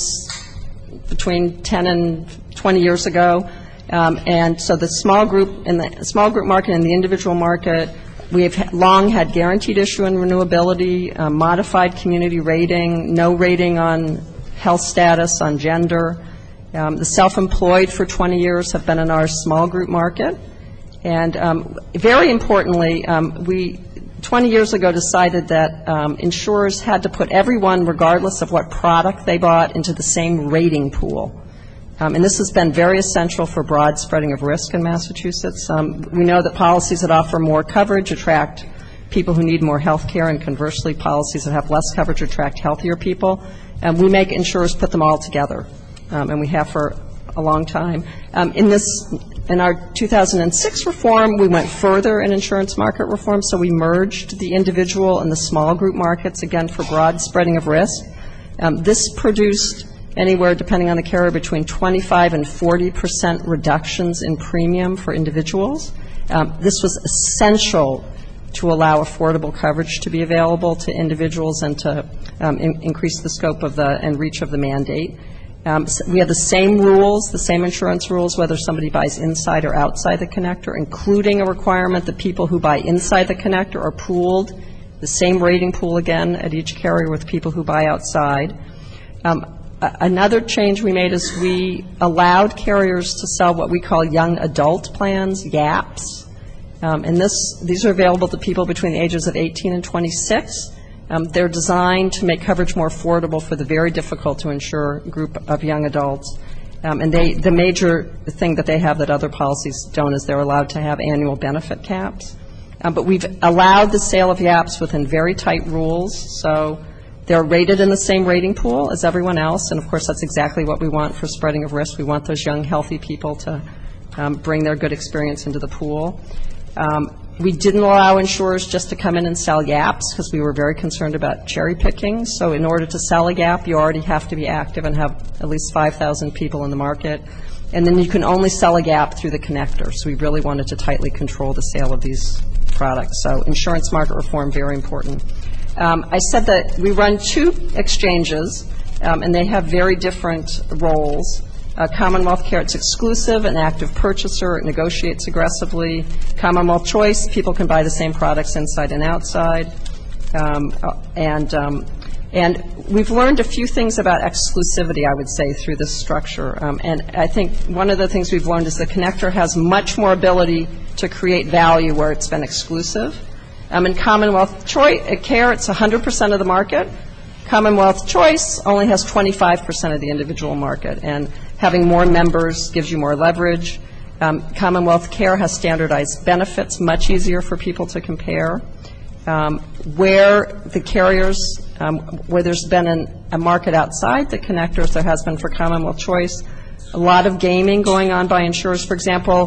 Speaker 6: between ten and twenty years ago. Um, and so the small group in the small group market and the individual market, we have long had guaranteed issue and renewability, uh, modified community rating, no rating on health status, on gender. Um, the self-employed for twenty years have been in our small group market. And um, very importantly, um, we twenty years ago decided that um, insurers had to put everyone, regardless of what product they bought, into the same rating pool. Um, and this has been very essential for broad spreading of risk in Massachusetts. Um, we know that policies that offer more coverage attract people who need more health care, and conversely, policies that have less coverage attract healthier people. And we make insurers put them all together, um, and we have for a long time. Um, in this In our two thousand six reform, we went further in insurance market reform, so we merged the individual and the small group markets, again, for broad spreading of risk. Um, this produced anywhere, depending on the carrier, between twenty-five and forty percent reductions in premium for individuals. Um, this was essential to allow affordable coverage to be available to individuals and to um, in- increase the scope of the and reach of the mandate. Um, so we have the same rules, the same insurance rules, whether somebody buys inside or outside the connector, including a requirement that people who buy inside the connector are pooled, the same rating pool again at each carrier with people who buy outside. Um, a- another change we made is we allowed carriers to sell what we call young adult plans, YAPs. Um, and this, these are available to people between the ages of eighteen and twenty-six. Um, they're designed to make coverage more affordable for the very difficult to insure group of young adults. Um, and they, the major thing that they have that other policies don't is they're allowed to have annual benefit caps. Um, but we've allowed the sale of YAPs within very tight rules, so they're rated in the same rating pool as everyone else. And, of course, that's exactly what we want for spreading of risk. We want those young, healthy people to um, bring their good experience into the pool. Um, We didn't allow insurers just to come in and sell YAPs because we were very concerned about cherry picking. So in order to sell a YAP, you already have to be active and have at least five thousand people in the market. And then you can only sell a YAP through the connector. So we really wanted to tightly control the sale of these products. So insurance market reform, very important. Um, I said that we run two exchanges, um, and they have very different roles. Uh, Commonwealth Care, it's exclusive, an active purchaser, it negotiates aggressively. Commonwealth Choice, people can buy the same products inside and outside. Um, uh, and um, and we've learned a few things about exclusivity, I would say, through this structure. Um, and I think one of the things we've learned is the connector has much more ability to create value where it's been exclusive. Um, in Commonwealth Choice, uh, Care, it's one hundred percent of the market. Commonwealth Choice only has twenty-five percent of the individual market, and having more members gives you more leverage. Um, Commonwealth Care has standardized benefits, much easier for people to compare. Um, where the carriers, um, where there's been an, a market outside the connectors, there has been for Commonwealth Choice, a lot of gaming going on by insurers. For example,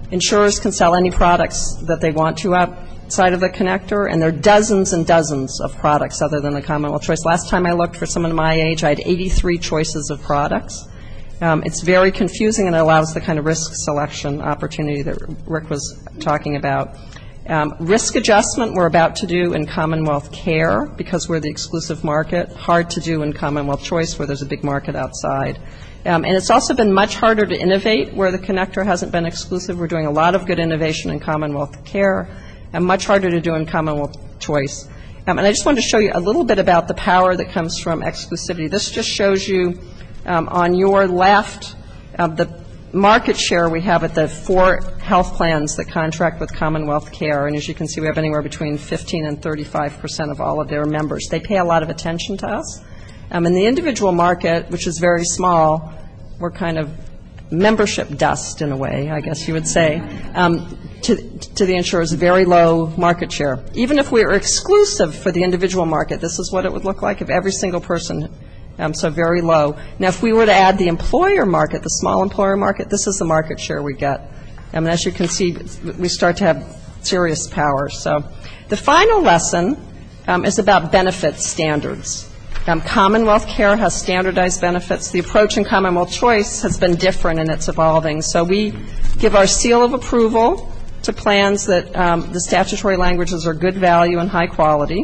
Speaker 6: Insurers can sell any products that they want to outside of the connector, and there are dozens and dozens of products other than the Commonwealth Choice. Last time I looked, for someone my age, I had eighty-three choices of products. Um, it's very confusing, and it allows the kind of risk selection opportunity that Rick was talking about. Um, risk adjustment we're about to do in Commonwealth Care because we're the exclusive market. Hard to do in Commonwealth Choice where there's a big market outside. Um, and it's also been much harder to innovate where the connector hasn't been exclusive. We're doing a lot of good innovation in Commonwealth Care and much harder to do in Commonwealth Choice. Um, and I just wanted to show you a little bit about the power that comes from exclusivity. This just shows you um, on your left uh, the market share we have at the four health plans that contract with Commonwealth Care. And as you can see, we have anywhere between fifteen and thirty-five percent of all of their members. They pay a lot of attention to us. Um, in the individual market, which is very small, we're kind of membership dust in a way, I guess you would say, um, to, to the insurers, very low market share. Even if we were exclusive for the individual market, this is what it would look like if every single person, um, so very low. Now, if we were to add the employer market, the small employer market, this is the market share we get. Um, and as you can see, we start to have serious power. So the final lesson um, is about benefit standards. Um, Commonwealth Care has standardized benefits. The approach in Commonwealth Choice has been different and it's evolving. So we give our seal of approval to plans that um, the statutory languages are good value and high quality.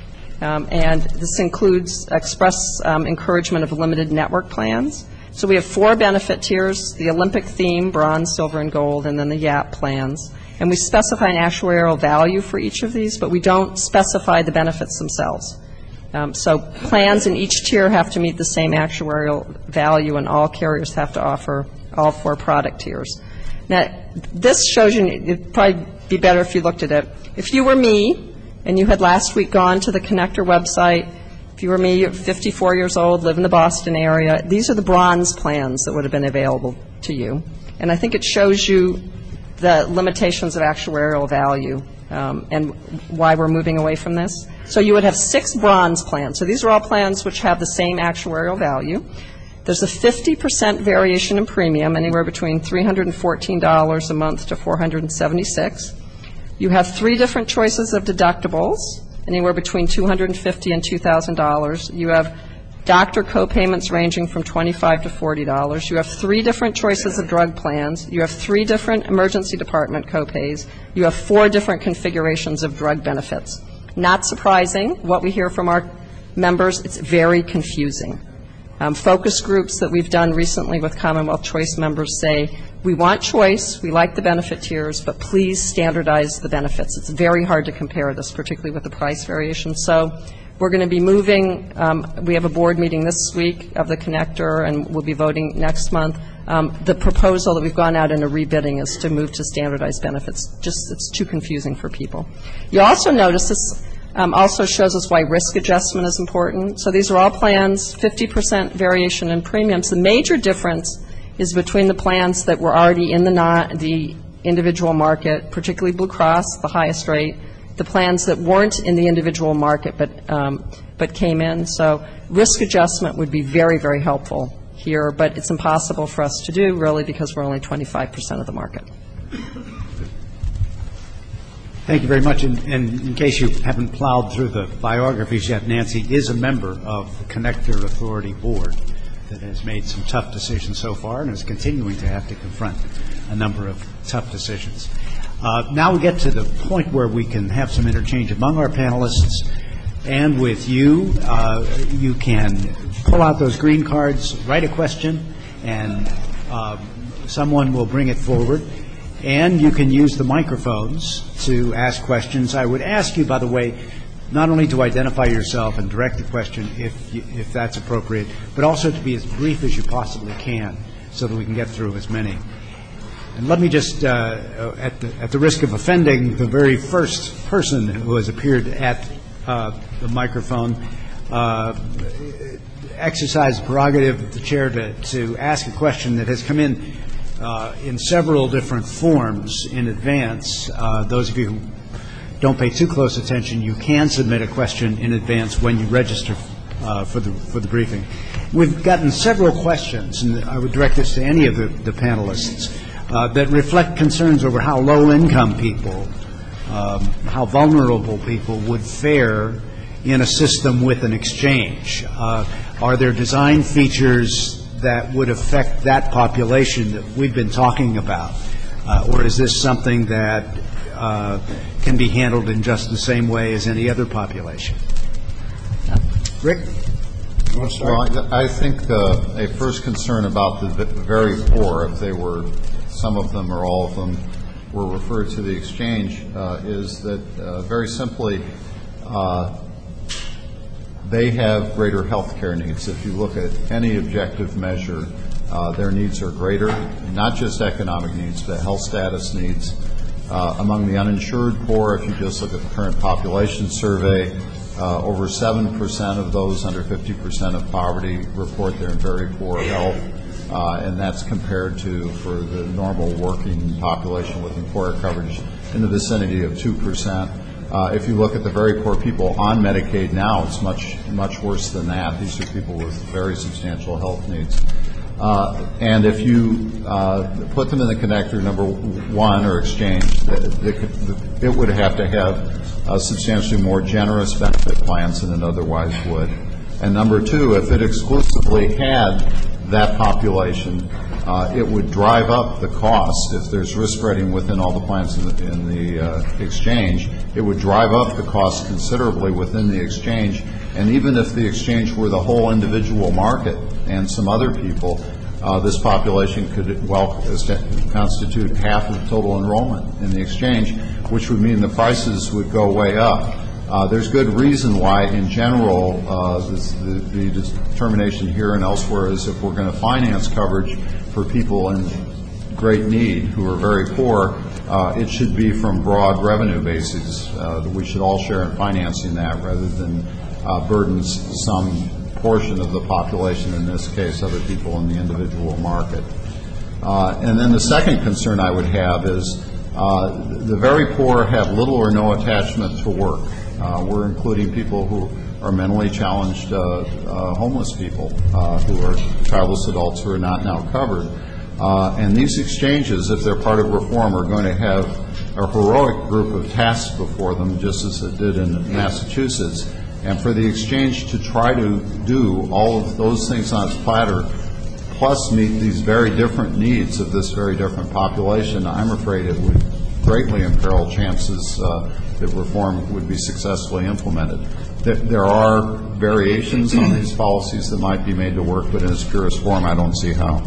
Speaker 6: Um, and this includes express um, encouragement of limited network plans. So we have four benefit tiers, the Olympic theme, bronze, silver, and gold, and then the Y A P plans. And we specify an actuarial value for each of these, but we don't specify the benefits themselves. Um, so plans in each tier have to meet the same actuarial value, and all carriers have to offer all four product tiers. Now, this shows you, it'd probably be better if you looked at it. If you were me, and you had last week gone to the Connector website, if you were me, you're fifty-four years old, live in the Boston area, these are the bronze plans that would have been available to you. And I think it shows you the limitations of actuarial value um, and why we're moving away from this. So you would have six bronze plans. So these are all plans which have the same actuarial value. There's a fifty percent variation in premium, anywhere between three hundred fourteen dollars a month to four hundred seventy-six dollars. You have three different choices of deductibles, anywhere between two hundred fifty dollars and two thousand dollars. You have doctor co-payments ranging from twenty-five dollars to forty dollars. You have three different choices of drug plans. You have three different emergency department co-pays. You have four different configurations of drug benefits. Not surprising, what we hear from our members, it's very confusing. Um, focus groups that we've done recently with Commonwealth Choice members say, we want choice, we like the benefit tiers, but please standardize the benefits. It's very hard to compare this, particularly with the price variation. So we're going to be moving, um, we have a board meeting this week of the Connector, and we'll be voting next month. Um, the proposal that we've gone out in a rebidding is to move to standardized benefits. Just, it's too confusing for people. You also notice this um, also shows us why risk adjustment is important. So these are all plans, fifty percent variation in premiums. The major difference is between the plans that were already in the, non, the individual market, particularly Blue Cross, the highest rate, the plans that weren't in the individual market but, um, but came in. So risk adjustment would be very, very helpful here, but it's impossible for us to do, really, because we're only twenty-five percent of the market.
Speaker 1: Thank you very much. And, and in case you haven't plowed through the biographies yet, Nancy is a member of the Connector Authority Board that has made some tough decisions so far and is continuing to have to confront a number of tough decisions. Uh, now we get to the point where we can have some interchange among our panelists and with you. Uh, you can pull out those green cards, write a question, and uh, someone will bring it forward. And you can use the microphones to ask questions. I would ask you, by the way, not only to identify yourself and direct the question if, you, if that's appropriate, but also to be as brief as you possibly can so that we can get through as many. And let me just, uh, at, the, at the risk of offending the very first person who has appeared at uh, the microphone, uh, exercise the prerogative of the chair to, to ask a question that has come in uh, in several different forms in advance. Uh, those of you who don't pay too close attention, you can submit a question in advance when you register uh, for the for the briefing. We've gotten several questions, and I would direct this to any of the, the panelists, uh, that reflect concerns over how low-income people, um, how vulnerable people would fare in a system with an exchange. Uh, are there design features that would affect that population that we've been talking about? Uh, or is this something that uh, can be handled in just the same way as any other population? Rick?
Speaker 4: Well, I think uh, a first concern about the very poor, if they were, some of them or all of them, were referred to the exchange, uh, is that uh, very simply uh, they have greater health care needs. If you look at any objective measure, uh, their needs are greater, not just economic needs, but health status needs. Uh, among the uninsured poor, if you just look at the current population survey, Uh, over seven percent of those under fifty percent of poverty report they're in very poor health, uh, and that's compared to, for the normal working population with employer coverage, in the vicinity of two percent. Uh, if you look at the very poor people on Medicaid now, it's much, much worse than that. These are people with very substantial health needs. Uh, and if you uh, put them in the connector, number one, or exchange, it would have to have Uh, substantially more generous benefit plans than it otherwise would. And number two, if it exclusively had that population, uh, it would drive up the cost. If there's risk spreading within all the plans in the, in the uh, exchange, it would drive up the cost considerably within the exchange. And even if the exchange were the whole individual market and some other people, Uh, this population could well constitute half of total enrollment in the exchange, which would mean the prices would go way up. Uh, there's good reason why, in general, uh, this, the, the determination here and elsewhere is if we're going to finance coverage for people in great need who are very poor, uh, it should be from broad revenue bases. Uh, we should all share in financing that rather than uh, burden some portion of the population, in this case, other people in the individual market. Uh, and then the second concern I would have is uh, the very poor have little or no attachment to work. Uh, we're including people who are mentally challenged, uh, uh, homeless people uh, who are childless adults who are not now covered. Uh, and these exchanges, if they're part of reform, are going to have a heroic group of tasks before them, just as it did in Massachusetts. And for the exchange to try to do all of those things on its platter, plus meet these very different needs of this very different population, I'm afraid it would greatly imperil chances uh, that reform would be successfully implemented. There are variations on these policies that might be made to work, but in its purest form, I don't see how.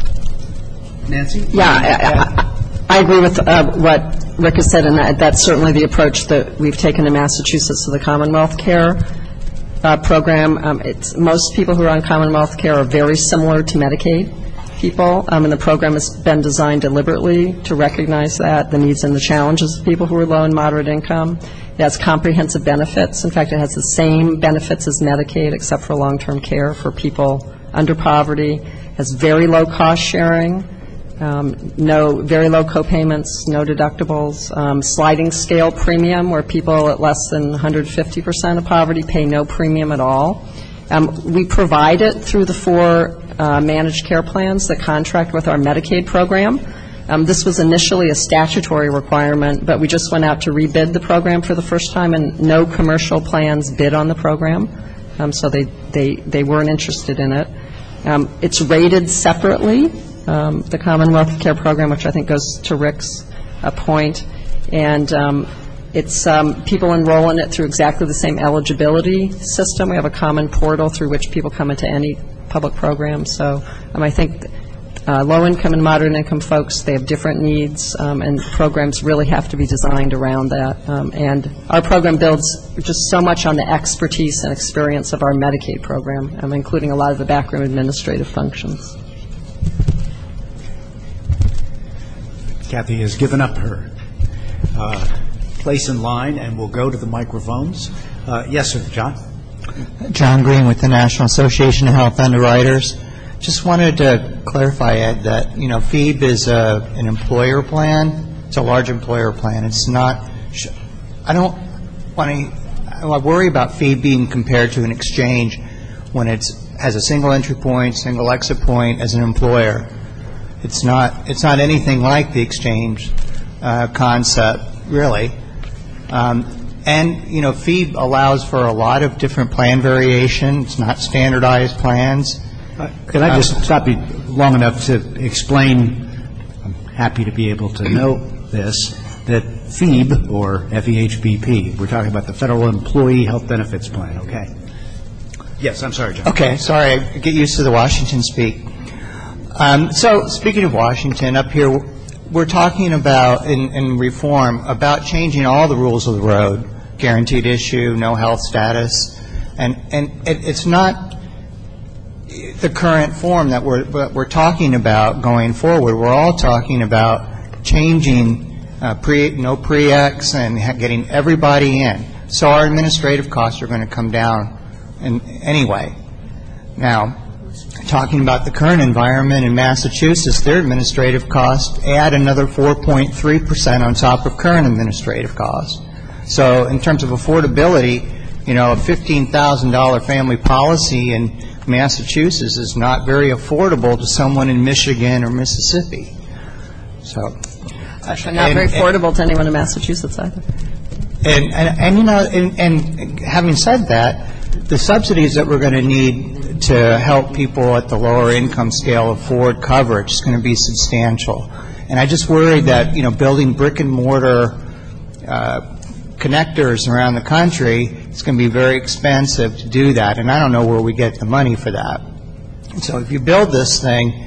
Speaker 1: Nancy?
Speaker 6: Yeah, I, I, I agree with uh, what Rick has said, and that, that's certainly the approach that we've taken in Massachusetts to the Commonwealth Care uh, program. Um, it's, most people who are on Commonwealth Care are very similar to Medicaid people, um, and the program has been designed deliberately to recognize that, the needs and the challenges of people who are low and moderate income. It has comprehensive benefits. In fact, it has the same benefits as Medicaid except for long-term care for people under poverty. It has very low cost sharing. Um, no, very low co-payments, no deductibles, um, sliding scale premium where people at less than one hundred fifty percent of poverty pay no premium at all. Um, we provide it through the four uh, managed care plans that contract with our Medicaid program. Um, this was initially a statutory requirement, but we just went out to rebid the program for the first time, and no commercial plans bid on the program, um, so they, they, they weren't interested in it. Um, it's rated separately. Um, the Commonwealth Care Program, which I think goes to Rick's uh, point, and um, it's um, people enroll in it through exactly the same eligibility system. We have a common portal through which people come into any public program. So um, I think uh, low-income and moderate-income folks, they have different needs, um, and programs really have to be designed around that. Um, and our program builds just so much on the expertise and experience of our Medicaid program, um, including a lot of the backroom administrative functions.
Speaker 1: Kathy has given up her uh, place in line and will go to the microphones. Uh, yes, sir. John?
Speaker 7: John Green with the National Association of Health Underwriters. Just wanted to clarify, Ed, that, you know, F E B is a, an employer plan. It's a large employer plan. It's not, I don't want to, I worry about F E B being compared to an exchange when it has a single entry point, single exit point as an employer. It's not, it's not anything like the exchange uh, concept, really. Um, and, you know, Phoebe allows for a lot of different plan variation. It's not standardized plans.
Speaker 1: Uh, could I just stop you long enough to explain, I'm happy to be able to know this, that Phoebe, or F E H B P, we're talking about the Federal Employee Health Benefits Plan, okay? Yes, I'm sorry, John.
Speaker 7: Okay, sorry, I get used to the Washington speak. Um, so, speaking of Washington, up here, we're talking about, in, in reform, about changing all the rules of the road, guaranteed issue, no health status, and, and it, it's not the current form that we're, that we're talking about going forward. We're all talking about changing uh, pre, no pre-ex and ha- getting everybody in. So our administrative costs are going to come down in, anyway. Now, talking about the current environment in Massachusetts, their administrative costs add another four point three percent on top of current administrative costs. So in terms of affordability, you know, a fifteen thousand dollars family policy in Massachusetts is not very affordable to someone in Michigan or Mississippi. So,
Speaker 6: Actually, not and, very affordable and, to anyone in Massachusetts either.
Speaker 7: And, and, and you know, and, and having said that, the subsidies that we're going to need to help people at the lower income scale afford coverage is going to be substantial. And I just worry that, you know, building brick and mortar uh, connectors around the country, it's going to be very expensive to do that. And I don't know where we get the money for that. And so if you build this thing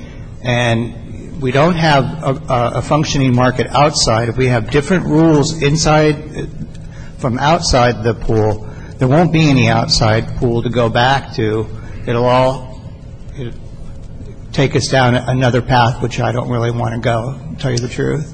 Speaker 7: and we don't have a, a functioning market outside, if we have different rules inside from outside the pool, there won't be any outside pool to go back to. It'll all it'll take us down another path, which I don't really want to go, to tell you the truth.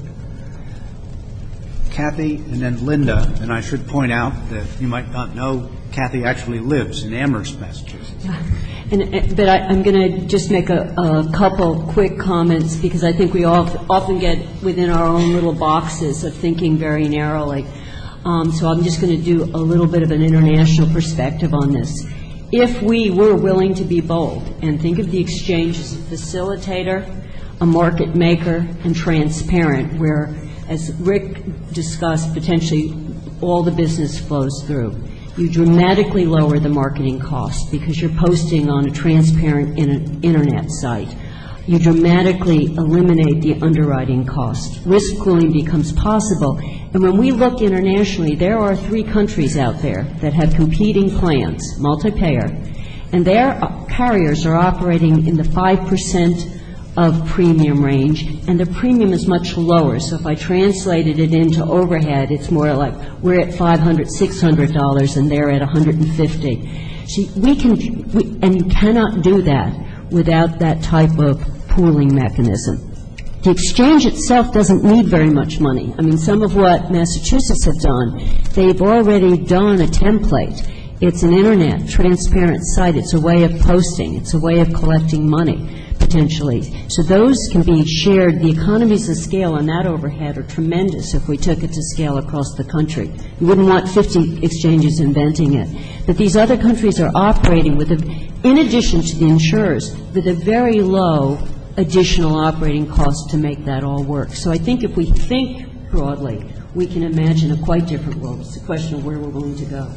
Speaker 1: Kathy and then Linda, and I should point out that you might not know Kathy actually lives in Amherst, Massachusetts.
Speaker 2: And, but I, I'm going to just make a, a couple quick comments because I think we all often get within our own little boxes of thinking very narrowly. Um, so I'm just going to do a little bit of an international perspective on this. If we were willing to be bold and think of the exchange as a facilitator, a market maker, and transparent, where, as Rick discussed, potentially all the business flows through, you dramatically lower the marketing cost because you're posting on a transparent in internet site. You dramatically eliminate the underwriting cost. Risk pooling becomes possible. And when we look internationally, there are three countries out there that have competing plans, multi-payer, and their carriers are operating in the five percent of premium range, and the premium is much lower. So if I translated it into overhead, it's more like we're at five hundred dollars, six hundred dollars, and they're at one hundred fifty dollars. See, we can, we, and you cannot do that without that type of pooling mechanism. The exchange itself doesn't need very much money. I mean, some of what Massachusetts have done, they've already done a template. It's an internet, transparent site. It's a way of posting. It's a way of collecting money, potentially. So those can be shared. The economies of scale on that overhead are tremendous if we took it to scale across the country. You wouldn't want fifty exchanges inventing it. But these other countries are operating with, a, in addition to the insurers, with a very low additional operating cost to make that all work. So I think if we think broadly, we can imagine a quite different world. It's a question of where we're willing to go.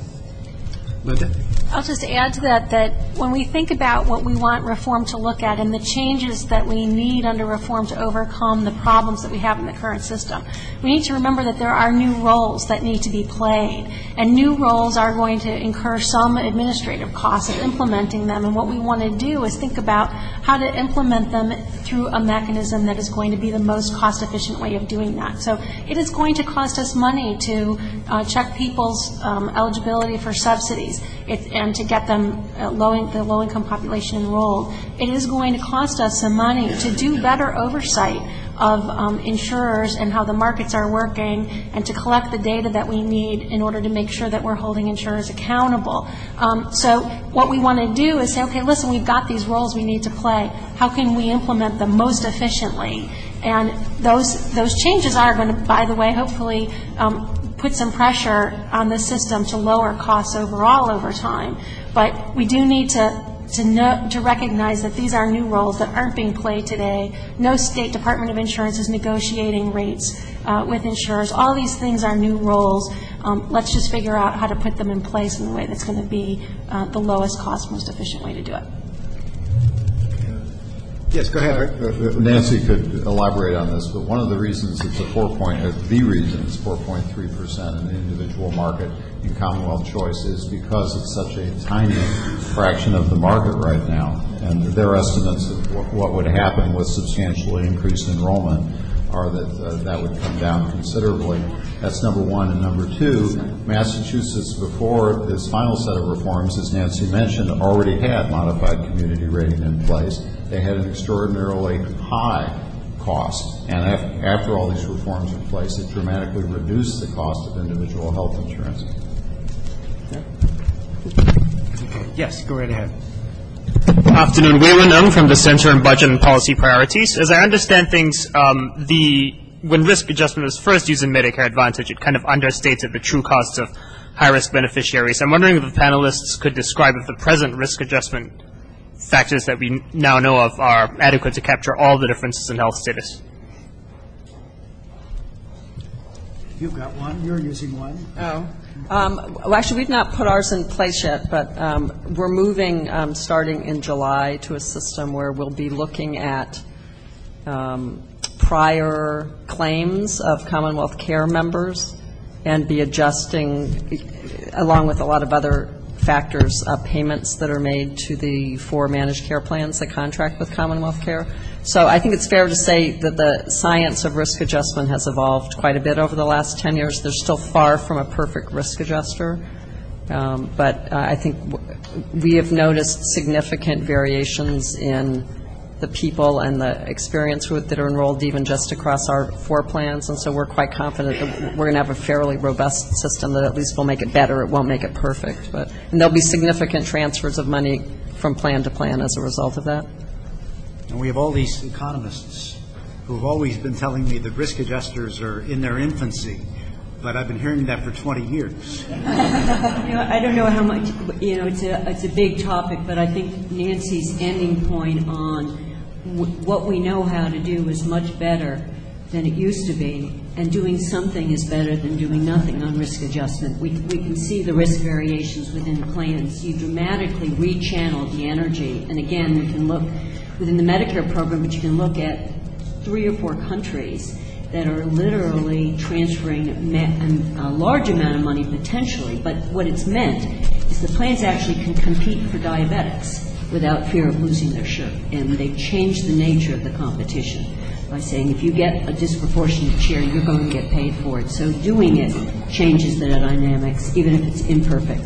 Speaker 1: Linda?
Speaker 3: I'll just add to that that when we think about what we want reform to look at and the changes that we need under reform to overcome the problems that we have in the current system, we need to remember that there are new roles that need to be played, and new roles are going to incur some administrative costs of implementing them. And what we want to do is think about how to implement them through a mechanism that is going to be the most cost-efficient way of doing that. So it is going to cost us money to uh, check people's um, eligibility for subsidies. It, and to get them, uh, low, the low-income population enrolled. It is going to cost us some money to do better oversight of um, insurers and how the markets are working, and to collect the data that we need in order to make sure that we're holding insurers accountable. Um, so what we want to do is say, okay, listen, we've got these roles we need to play. How can we implement them most efficiently? And those those changes are going to, by the way, hopefully um, put some pressure on the system to lower costs overall over time. But we do need to to know, to recognize that these are new roles that aren't being played today. No state Department of Insurance is negotiating rates uh, with insurers. All these things are new roles. Um, let's just figure out how to put them in place in a way that's going to be uh, the lowest cost, most efficient way to do it.
Speaker 1: Yes, go ahead.
Speaker 4: Uh, Nancy could elaborate on this, but one of the reasons it's a four point, uh, the reason it's four point three percent in the individual market in Commonwealth Choice is because it's such a tiny fraction of the market right now. And their estimates of what, what would happen with substantially increased enrollment are that uh, that would come down considerably. That's number one. And number two, Massachusetts, before this final set of reforms, as Nancy mentioned, already had modified community rating in place. They had an extraordinarily high cost. And af- after all these reforms in place, it dramatically reduced the cost of individual health insurance.
Speaker 1: Okay. Yes, go right ahead.
Speaker 8: Afternoon, Wei Wen Ng from the Center on Budget and Policy Priorities. As I understand things, um, the when risk adjustment was first used in Medicare Advantage, it kind of understated the true costs of high-risk beneficiaries. I'm wondering if the panelists could describe if the present risk adjustment factors that we now know of are adequate to capture all the differences in health status.
Speaker 1: You've got one. You're using one.
Speaker 6: Oh. Um, well, actually, we've not put ours in place yet, but um, we're moving um, starting in July to a system where we'll be looking at um, prior claims of Commonwealth Care members and be adjusting, along with a lot of other factors, uh, payments that are made to the four managed care plans that contract with Commonwealth Care. So I think it's fair to say that the science of risk adjustment has evolved quite a bit over the last ten years. They're still far from a perfect risk adjuster, um, but uh, I think w- we have noticed significant variations in the people and the experience with, that are enrolled even just across our four plans, and so we're quite confident that we're going to have a fairly robust system that at least will make it better. It won't make it perfect, but and there'll be significant transfers of money from plan to plan as a result of that.
Speaker 1: And we have all these economists who have always been telling me that risk adjusters are in their infancy, but I've been hearing that for twenty years.
Speaker 2: You know, I don't know how much, you know, it's a, it's a big topic, but I think Nancy's ending point on w- what we know how to do is much better than it used to be, and doing something is better than doing nothing on risk adjustment. We, we can see the risk variations within plans. You dramatically rechannel the energy, and again, we can look within the Medicare program, but you can look at three or four countries that are literally transferring ma- a large amount of money potentially, but what it's meant is the plans actually can compete for diabetics without fear of losing their shirt, and they've changed the nature of the competition by saying if you get a disproportionate share, you're going to get paid for it. So doing it changes the dynamics, even if it's imperfect.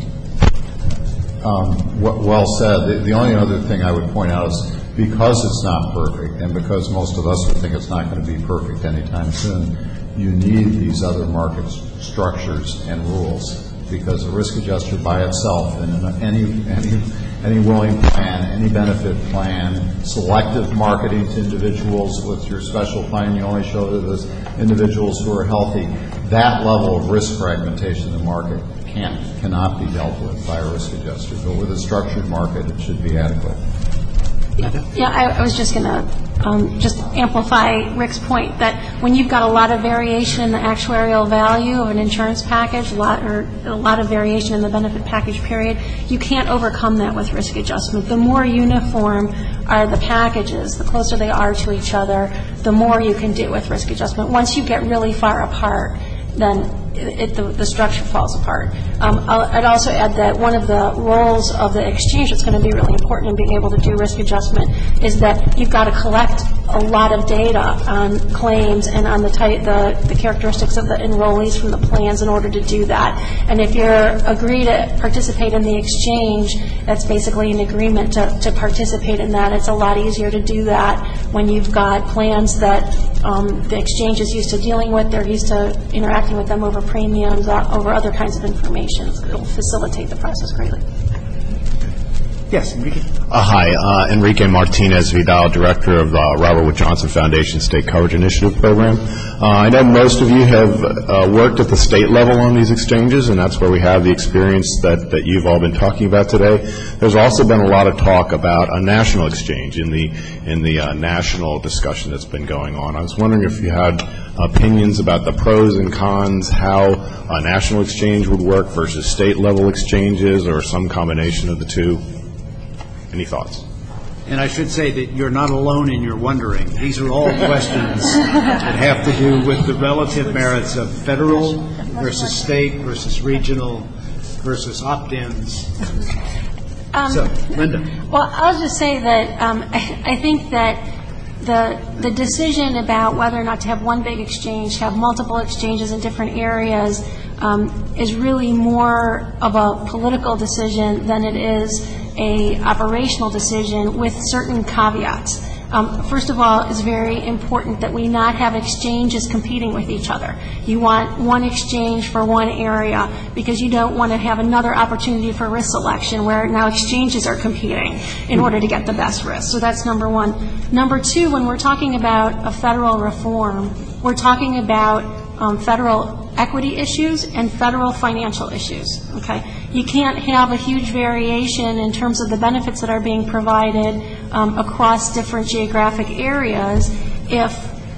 Speaker 4: Um, w- well said. The, the only other thing I would point out is because it's not perfect, and because most of us would think it's not going to be perfect anytime soon, you need these other market s- structures and rules, because a risk adjuster by itself and any any any willing plan, any benefit plan, selective marketing to individuals with your special plan, you only show to those individuals who are healthy. That level of risk fragmentation in the market can't, cannot be dealt with by a risk adjuster. But with a structured market, it should be adequate.
Speaker 3: Yeah, I, I was just going to um, just amplify Rick's point that when you've got a lot of variation in the actuarial value of an insurance package, a lot, or a lot of variation in the benefit package period, you can't overcome that with risk adjustment. The more uniform are the packages, the closer they are to each other, the more you can do with risk adjustment. Once you get really far apart, then it, the, the structure falls apart. Um, I'll, I'd also add that one of the roles of the exchange that's going to be really important in being able to do risk adjustment is that you've got to collect a lot of data on claims and on the, type, the, the characteristics of the enrollees from the plans in order to do that. And if you agree to participate in the exchange, that's basically an agreement to, to participate in that. It's a lot easier to do that when you've got plans that um, the exchange is used to dealing with. They're used to interacting with them over premiums, uh, over other kinds of information. It will facilitate the process greatly.
Speaker 1: Yes, Enrique.
Speaker 5: Uh, hi, uh, Enrique Martinez Vidal, Director of the Robert Wood Johnson Foundation State Coverage Initiative Program. Uh, I know most of you have uh, worked at the state level on these exchanges, and that's where we have the experience that, that you've all been talking about today. There's also been a lot of talk about a national exchange in the in the uh, national discussion that's been going on. I was wondering if you had opinions about the pros and cons, how a national exchange would work versus state level exchanges, or some combination of the two. Any thoughts?
Speaker 1: And I should say that you're not alone in your wondering. These are all questions that have to do with the relative merits of federal versus state versus regional versus opt-ins.
Speaker 3: Um,
Speaker 1: so, Linda.
Speaker 3: Well, I'll just say that um, I, I think that the the decision about whether or not to have one big exchange, have multiple exchanges in different areas, um, is really more of a political decision than it is a operational decision with certain caveats. Um, first of all, it's very important that we not have exchanges competing with each other. You want one exchange for one area because you don't want to have another opportunity for risk selection where now exchanges are competing in order to get the best risk. So that's number one. Number two, when we're talking about a federal reform, we're talking about um, federal equity issues and federal financial issues. Okay, you can't have a huge variation in terms of the benefits that are being provided um, across different geographic areas if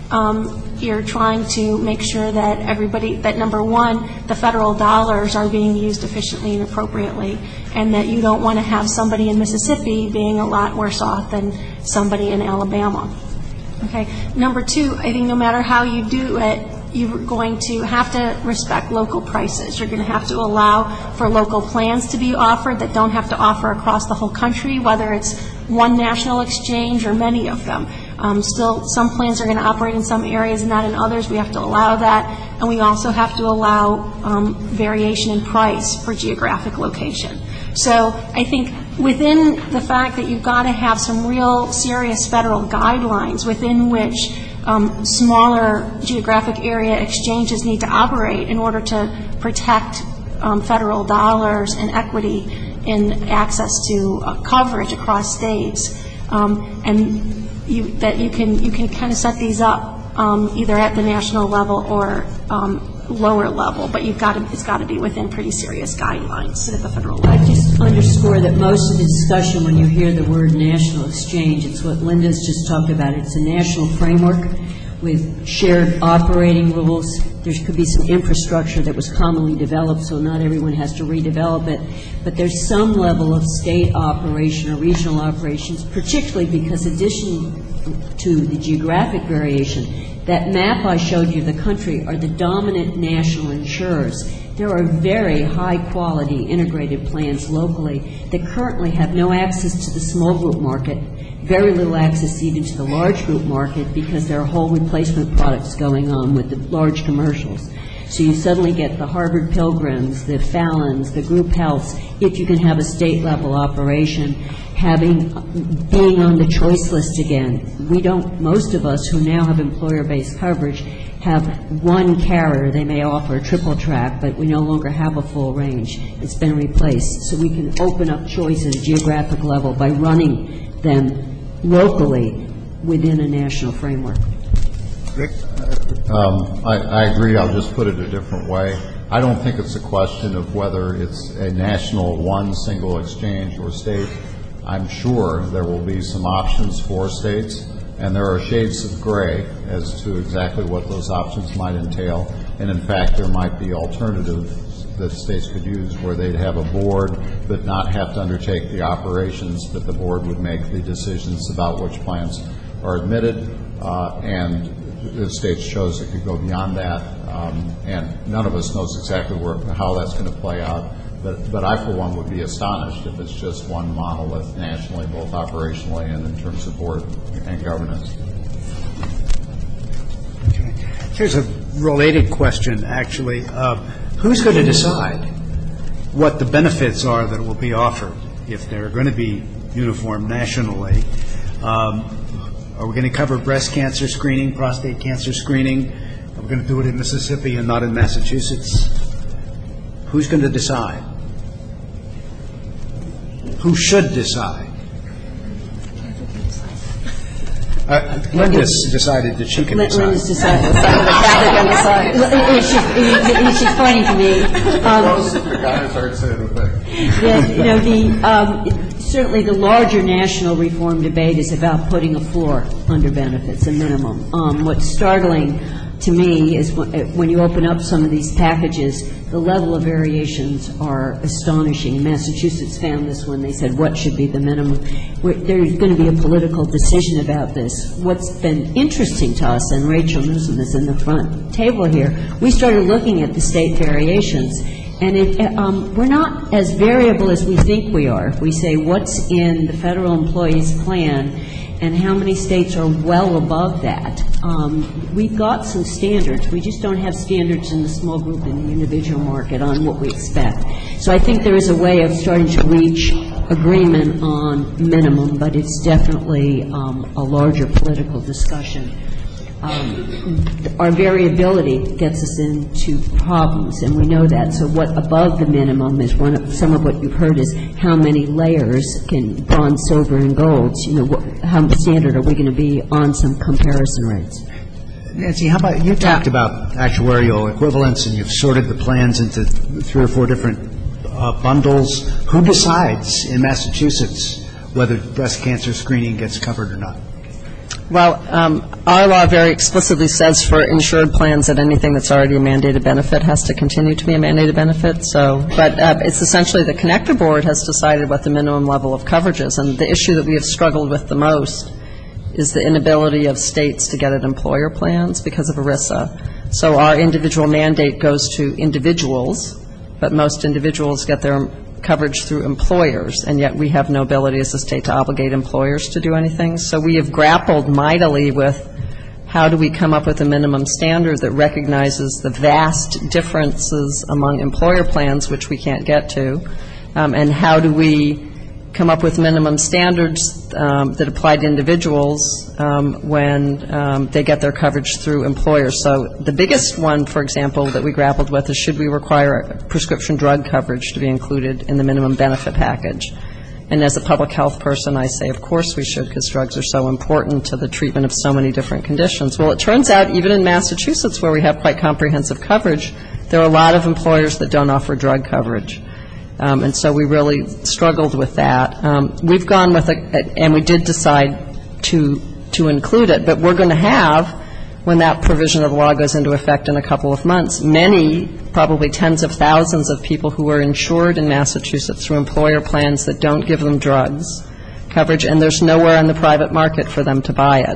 Speaker 3: um, you're trying to make sure that everybody, that number one, the federal dollars are being used efficiently and appropriately, and that you don't want to have somebody in Mississippi being a lot worse off than somebody in Alabama. Okay. Number two, I think no matter how you do it, you're going to have to respect local prices. You're going to have to allow for local plans to be offered that don't have to offer across the whole country, whether it's one national exchange or many of them. Um, still, some plans are going to operate in some areas and not in others. We have to allow that. And we also have to allow um, variation in price for geographic location. So I think within the fact that you've got to have some real serious federal guidelines within which Um, smaller geographic area exchanges need to operate in order to protect um, federal dollars and equity in access to uh, coverage across states, um, and you, that you can you can kind of set these up um, either at the national level or um, lower level, but you've got to it's got to be within pretty serious guidelines at the federal level.
Speaker 2: I just underscore that most of the discussion, when you hear the word national exchange, it's what Linda's just talked about. It's a national framework with shared operating rules. There could be some infrastructure that was commonly developed, so not everyone has to redevelop it. But there's some level of state operation or regional operations, particularly because in addition to the geographic variation, that map I showed you of the country are the dominant national insurers. There are very high-quality integrated plans locally that currently have no access to the small group market, very little access even to the large group market because there are whole replacement products going on with the large commercials. So you suddenly get the Harvard Pilgrims, the Fallons, the group healths, if you can have a state-level operation, having being on the choice list again. We don't, most of us who now have employer-based coverage have one carrier. They may offer a triple track, but we no longer have a full range. It's been replaced. So we can open up choice at a geographic level by running them locally within a national framework.
Speaker 1: Rick?
Speaker 4: Um, I, I agree. I'll just put it a different way. I don't think it's a question of whether it's a national one single exchange or state. I'm sure there will be some options for states, and there are shades of gray as to exactly what those options might entail. And in fact, there might be alternatives that states could use where they'd have a board but not have to undertake the operations, but the board would make the decisions about which plans are admitted, uh, and the states chose it could go beyond that, um, and none of us knows exactly where, how that's going to play out, but, but I, for one, would be astonished if it's just one monolith nationally, both operationally and in terms of board and governance.
Speaker 1: Okay. Here's a related question, actually. Uh, Who's going to decide what the benefits are that will be offered if they're going to be uniform nationally? Um, are we going to cover breast cancer screening, prostate cancer screening? Are we going to do it in Mississippi and not in Massachusetts? Who's going to decide? who should decide? Uh, Linda's decided that she can decide.
Speaker 2: Linda's decided. She's pointing to me. Um, yes, you know, the, um, certainly the larger national reform debate is about putting a floor under benefits, a minimum. Um, what's startling to me is when you open up some of these packages, the level of variations are astonishing. Massachusetts found this when they said, what should be the minimum? There's going to be a political decision about this. What's been interesting to us, and Rachel Newsom is in the front table here, we started looking at the state variations, and it, um, we're not as variable as we think we are. We say what's in the federal employees plan and how many states are well above that. Um, we've got some standards. We just don't have standards in the small group and the individual market on what we expect. So I think there is a way of starting to reach agreement on minimum, but it's definitely um, a larger political discussion. Um, our variability gets us into problems, and we know that. So what above the minimum is one of, some of what you've heard is how many layers can bronze, silver, and gold, you know, what, how standard are we going to be on some comparison rates?
Speaker 1: Nancy, how about, you talked about actuarial equivalence, and you've sorted the plans into three or four different uh, bundles. Who decides in Massachusetts whether breast cancer screening gets covered or not?
Speaker 6: Well, um, our law very explicitly says for insured plans that anything that's already a mandated benefit has to continue to be a mandated benefit. So, but uh, it's essentially the Connector Board has decided what the minimum level of coverage is, and the issue that we have struggled with the most is the inability of states to get at employer plans because of ERISA. So our individual mandate goes to individuals, but most individuals get their coverage through employers, and yet we have no ability as a state to obligate employers to do anything. So we have grappled mightily with how do we come up with a minimum standard that recognizes the vast differences among employer plans, which we can't get to, um, and how do we come up with minimum standards um, that apply to individuals um, when um, they get their coverage through employers. So the biggest one, for example, that we grappled with is should we require prescription drug coverage to be included in the minimum benefit package? And as a public health person, I say, of course we should, because drugs are so important to the treatment of so many different conditions. Well, it turns out even in Massachusetts, where we have quite comprehensive coverage, there are a lot of employers that don't offer drug coverage. Um, and so we really struggled with that. Um, we've gone with a, and we did decide to to include it, but we're going to have, when that provision of the law goes into effect in a couple of months, many, probably tens of thousands of people who are insured in Massachusetts through employer plans that don't give them drugs coverage, and there's nowhere in the private market for them to buy it.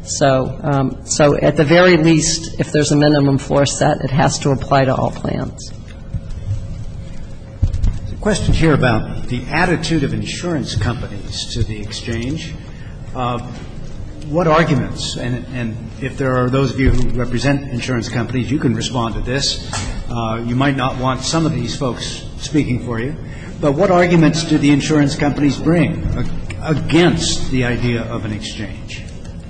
Speaker 6: So, um, so at the very least, if there's a minimum floor set, it has to apply to all plans.
Speaker 1: Question here about the attitude of insurance companies to the exchange. Uh, what arguments, and, and if there are those of you who represent insurance companies, you can respond to this. Uh, you might not want some of these folks speaking for you, but what arguments do the insurance companies bring against the idea of an exchange?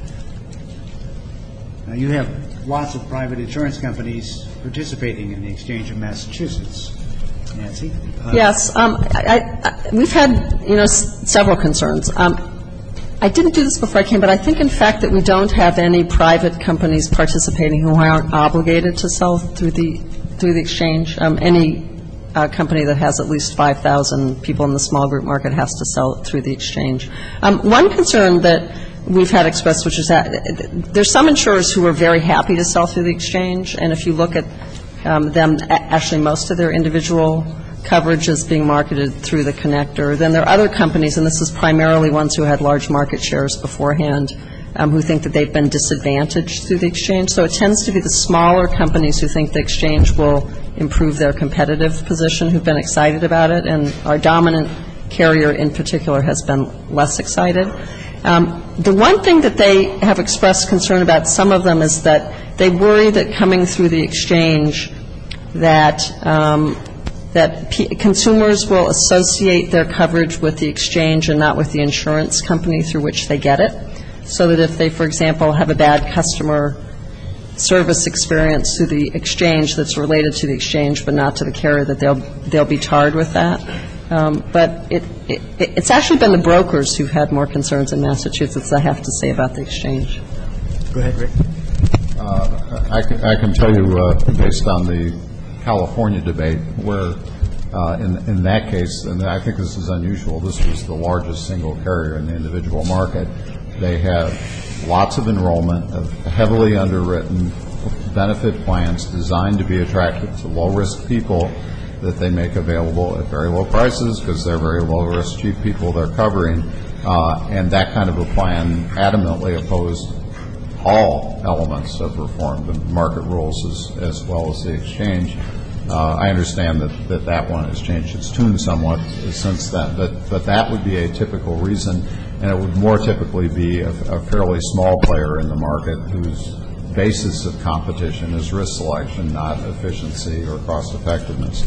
Speaker 1: Now, you have lots of private insurance companies participating in the exchange of Massachusetts. Nancy? Uh,
Speaker 6: yes. Um, I, I, we've had, you know, s- several concerns. Um, I didn't do this before I came, but I think, in fact, that we don't have any private companies participating who aren't obligated to sell through the through the exchange. Um, any uh, company that has at least five thousand people in the small group market has to sell through the exchange. Um, one concern that we've had expressed, which is that there's some insurers who are very happy to sell through the exchange, and if you look at Um, them, actually most of their individual coverage is being marketed through the connector. Then there are other companies, and this is primarily ones who had large market shares beforehand, um, who think that they've been disadvantaged through the exchange. So it tends to be the smaller companies who think the exchange will improve their competitive position who've been excited about it, and our dominant carrier in particular has been less excited. Um, the one thing that they have expressed concern about, some of them, is that they worry that coming through the exchange that um, that p- consumers will associate their coverage with the exchange and not with the insurance company through which they get it, so that if they, for example, have a bad customer service experience through the exchange that's related to the exchange but not to the carrier, that they'll they'll be tarred with that. Um, But it, it, it's actually been the brokers who've had more concerns in Massachusetts, I have to say, about the exchange.
Speaker 1: Go ahead, Rick.
Speaker 4: Uh, I, can, I can tell you, uh, based on the California debate, where uh, in, in that case, and I think this is unusual, this was the largest single carrier in the individual market. They have lots of enrollment of heavily underwritten benefit plans designed to be attractive to low-risk people that they make available at very low prices because they're very low-risk, cheap people they're covering. Uh, and that kind of a plan adamantly opposed all elements of reform, the market rules as, as well as the exchange. Uh, I understand that, that that one has changed its tune somewhat since then, but, but that would be a typical reason, and it would more typically be a, a fairly small player in the market whose basis of competition is risk selection, not efficiency or cost effectiveness.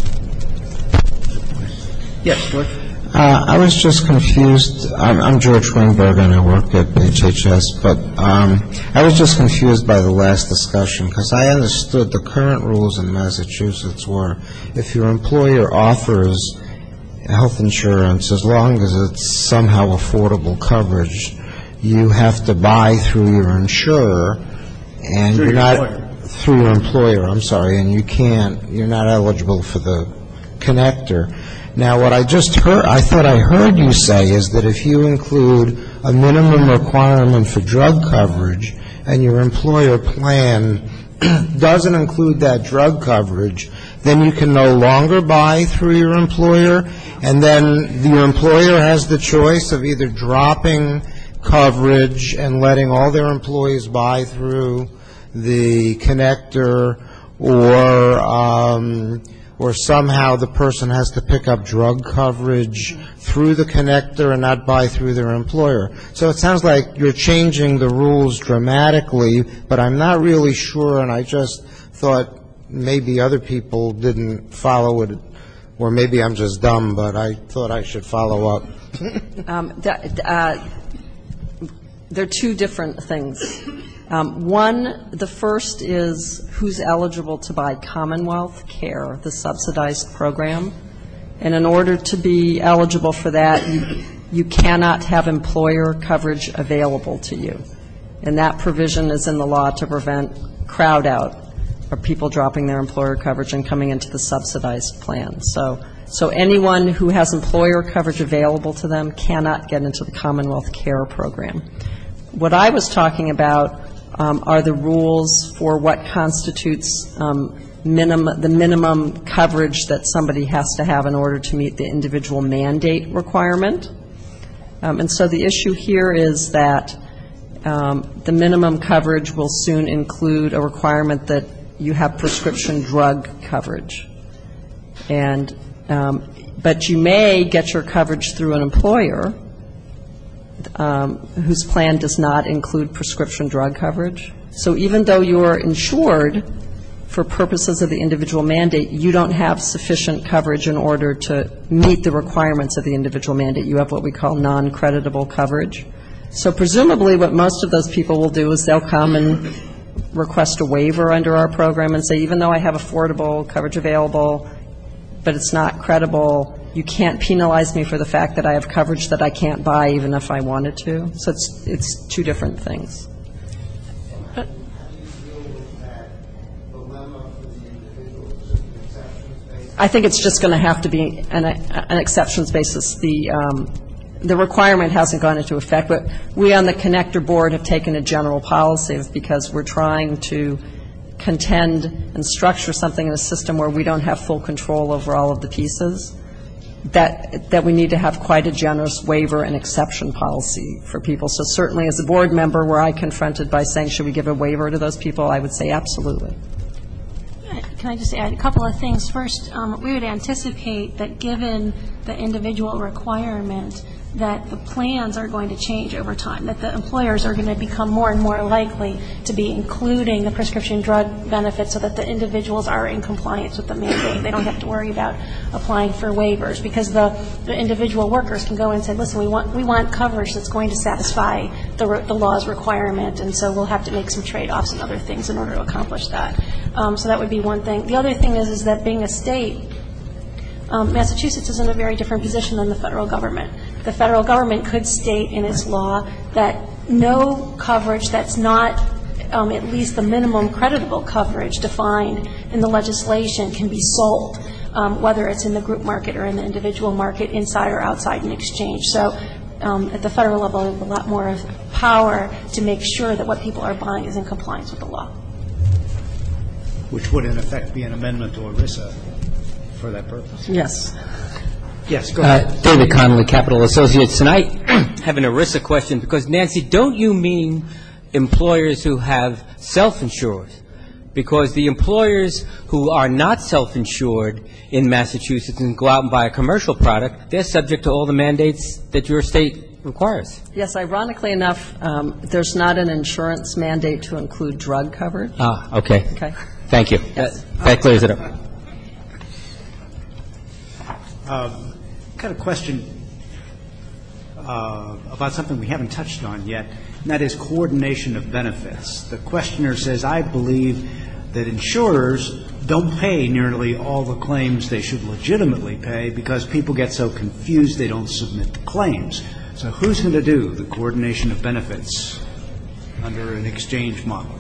Speaker 1: Yes, George.
Speaker 9: Uh, I was just confused. I'm, I'm George Greenberg, and I work at H H S, but um, I was just confused by the last discussion because I understood the current rules in Massachusetts were if your employer offers health insurance, as long as it's somehow affordable coverage, you have to buy through your insurer, and
Speaker 1: through
Speaker 9: you're
Speaker 1: your
Speaker 9: not
Speaker 1: employer.
Speaker 9: through your employer. I'm sorry, and you can't. You're not eligible for the connector. Now, what I just heard, I thought I heard you say is that if you include a minimum requirement for drug coverage and your employer plan doesn't include that drug coverage, then you can no longer buy through your employer, and then your employer has the choice of either dropping coverage and letting all their employees buy through the connector, or um, or somehow the person has to pick up drug coverage through the connector and not buy through their employer. So it sounds like you're changing the rules dramatically, but I'm not really sure, and I just thought maybe other people didn't follow it, or maybe I'm just dumb, but I thought I should follow up.
Speaker 6: Um, th- uh, there are two different things. Um, one, the first is who's eligible to buy Commonwealth Care, the subsidized program. And in order to be eligible for that, you, you cannot have employer coverage available to you. And that provision is in the law to prevent crowd out or people dropping their employer coverage and coming into the subsidized plan. So, so anyone who has employer coverage available to them cannot get into the Commonwealth Care program. What I was talking about um, are the rules for what constitutes um, minimum, the minimum coverage that somebody has to have in order to meet the individual mandate requirement. Um, and so the issue here is that um, the minimum coverage will soon include a requirement that you have prescription drug coverage. And um, but you may get your coverage through an employer um, whose plan does not include prescription drug coverage. So even though you're insured for purposes of the individual mandate, you don't have sufficient coverage in order to meet the requirements of the individual mandate. You have what we call non-creditable coverage. So presumably what most of those people will do is they'll come and request a waiver under our program and say, even though I have affordable coverage available, but it's not credible, you can't penalize me for the fact that I have coverage that I can't buy even if I wanted to. So it's it's two different things.
Speaker 3: But
Speaker 6: I think it's just going to have to be an, an exceptions basis. The um, the requirement hasn't gone into effect, but we on the connector board have taken a general policy of, because we're trying to contend and structure something in a system where we don't have full control over all of the pieces, that that we need to have quite a generous waiver and exception policy for people. So certainly as a board member, were I confronted by saying, should we give a waiver to those people, I would say absolutely.
Speaker 3: Can I just add a couple of things? First, um, we would anticipate that given the individual requirement that the plans are going to change over time, that the employers are going to become more and more likely to be including the prescription drug benefits so that the individuals are in compliance with the mandate. They don't have to worry about applying for waivers because the, the individual workers can go in and say, listen, we want we want coverage that's going to satisfy the, the law's requirement, and so we'll have to make some trade-offs and other things in order to accomplish that. Um, so that would be one thing. The other thing is, is that being a state, um, Massachusetts is in a very different position than the federal government. The federal government could state in its law that no coverage that's not um, at least the minimum creditable coverage defined in the legislation can be sold, um, whether it's in the group market or in the individual market, inside or outside an exchange. So um, at the federal level, there's a lot more power to make sure that what people are buying is in compliance with the law.
Speaker 1: Which would, in effect, be an amendment to ERISA for that purpose.
Speaker 6: Yes.
Speaker 1: Yes, go ahead.
Speaker 10: Uh, David Connolly, Capital Associates. And I have an ERISA question because, Nancy, don't you mean employers who have self-insured? Because the employers who are not self-insured in Massachusetts and go out and buy a commercial product, they're subject to all the mandates that your state requires.
Speaker 6: Yes, ironically enough, um, there's not an insurance mandate to include drug coverage.
Speaker 10: Ah, okay.
Speaker 6: Okay.
Speaker 10: Thank you.
Speaker 6: Yes.
Speaker 10: That, that clears it up.
Speaker 1: Um, got a question uh, about something we haven't touched on yet, and that is coordination of benefits. The questioner says, I believe that insurers don't pay nearly all the claims they should legitimately pay because people get so confused they don't submit the claims. So who's going to do the coordination of benefits under an exchange model?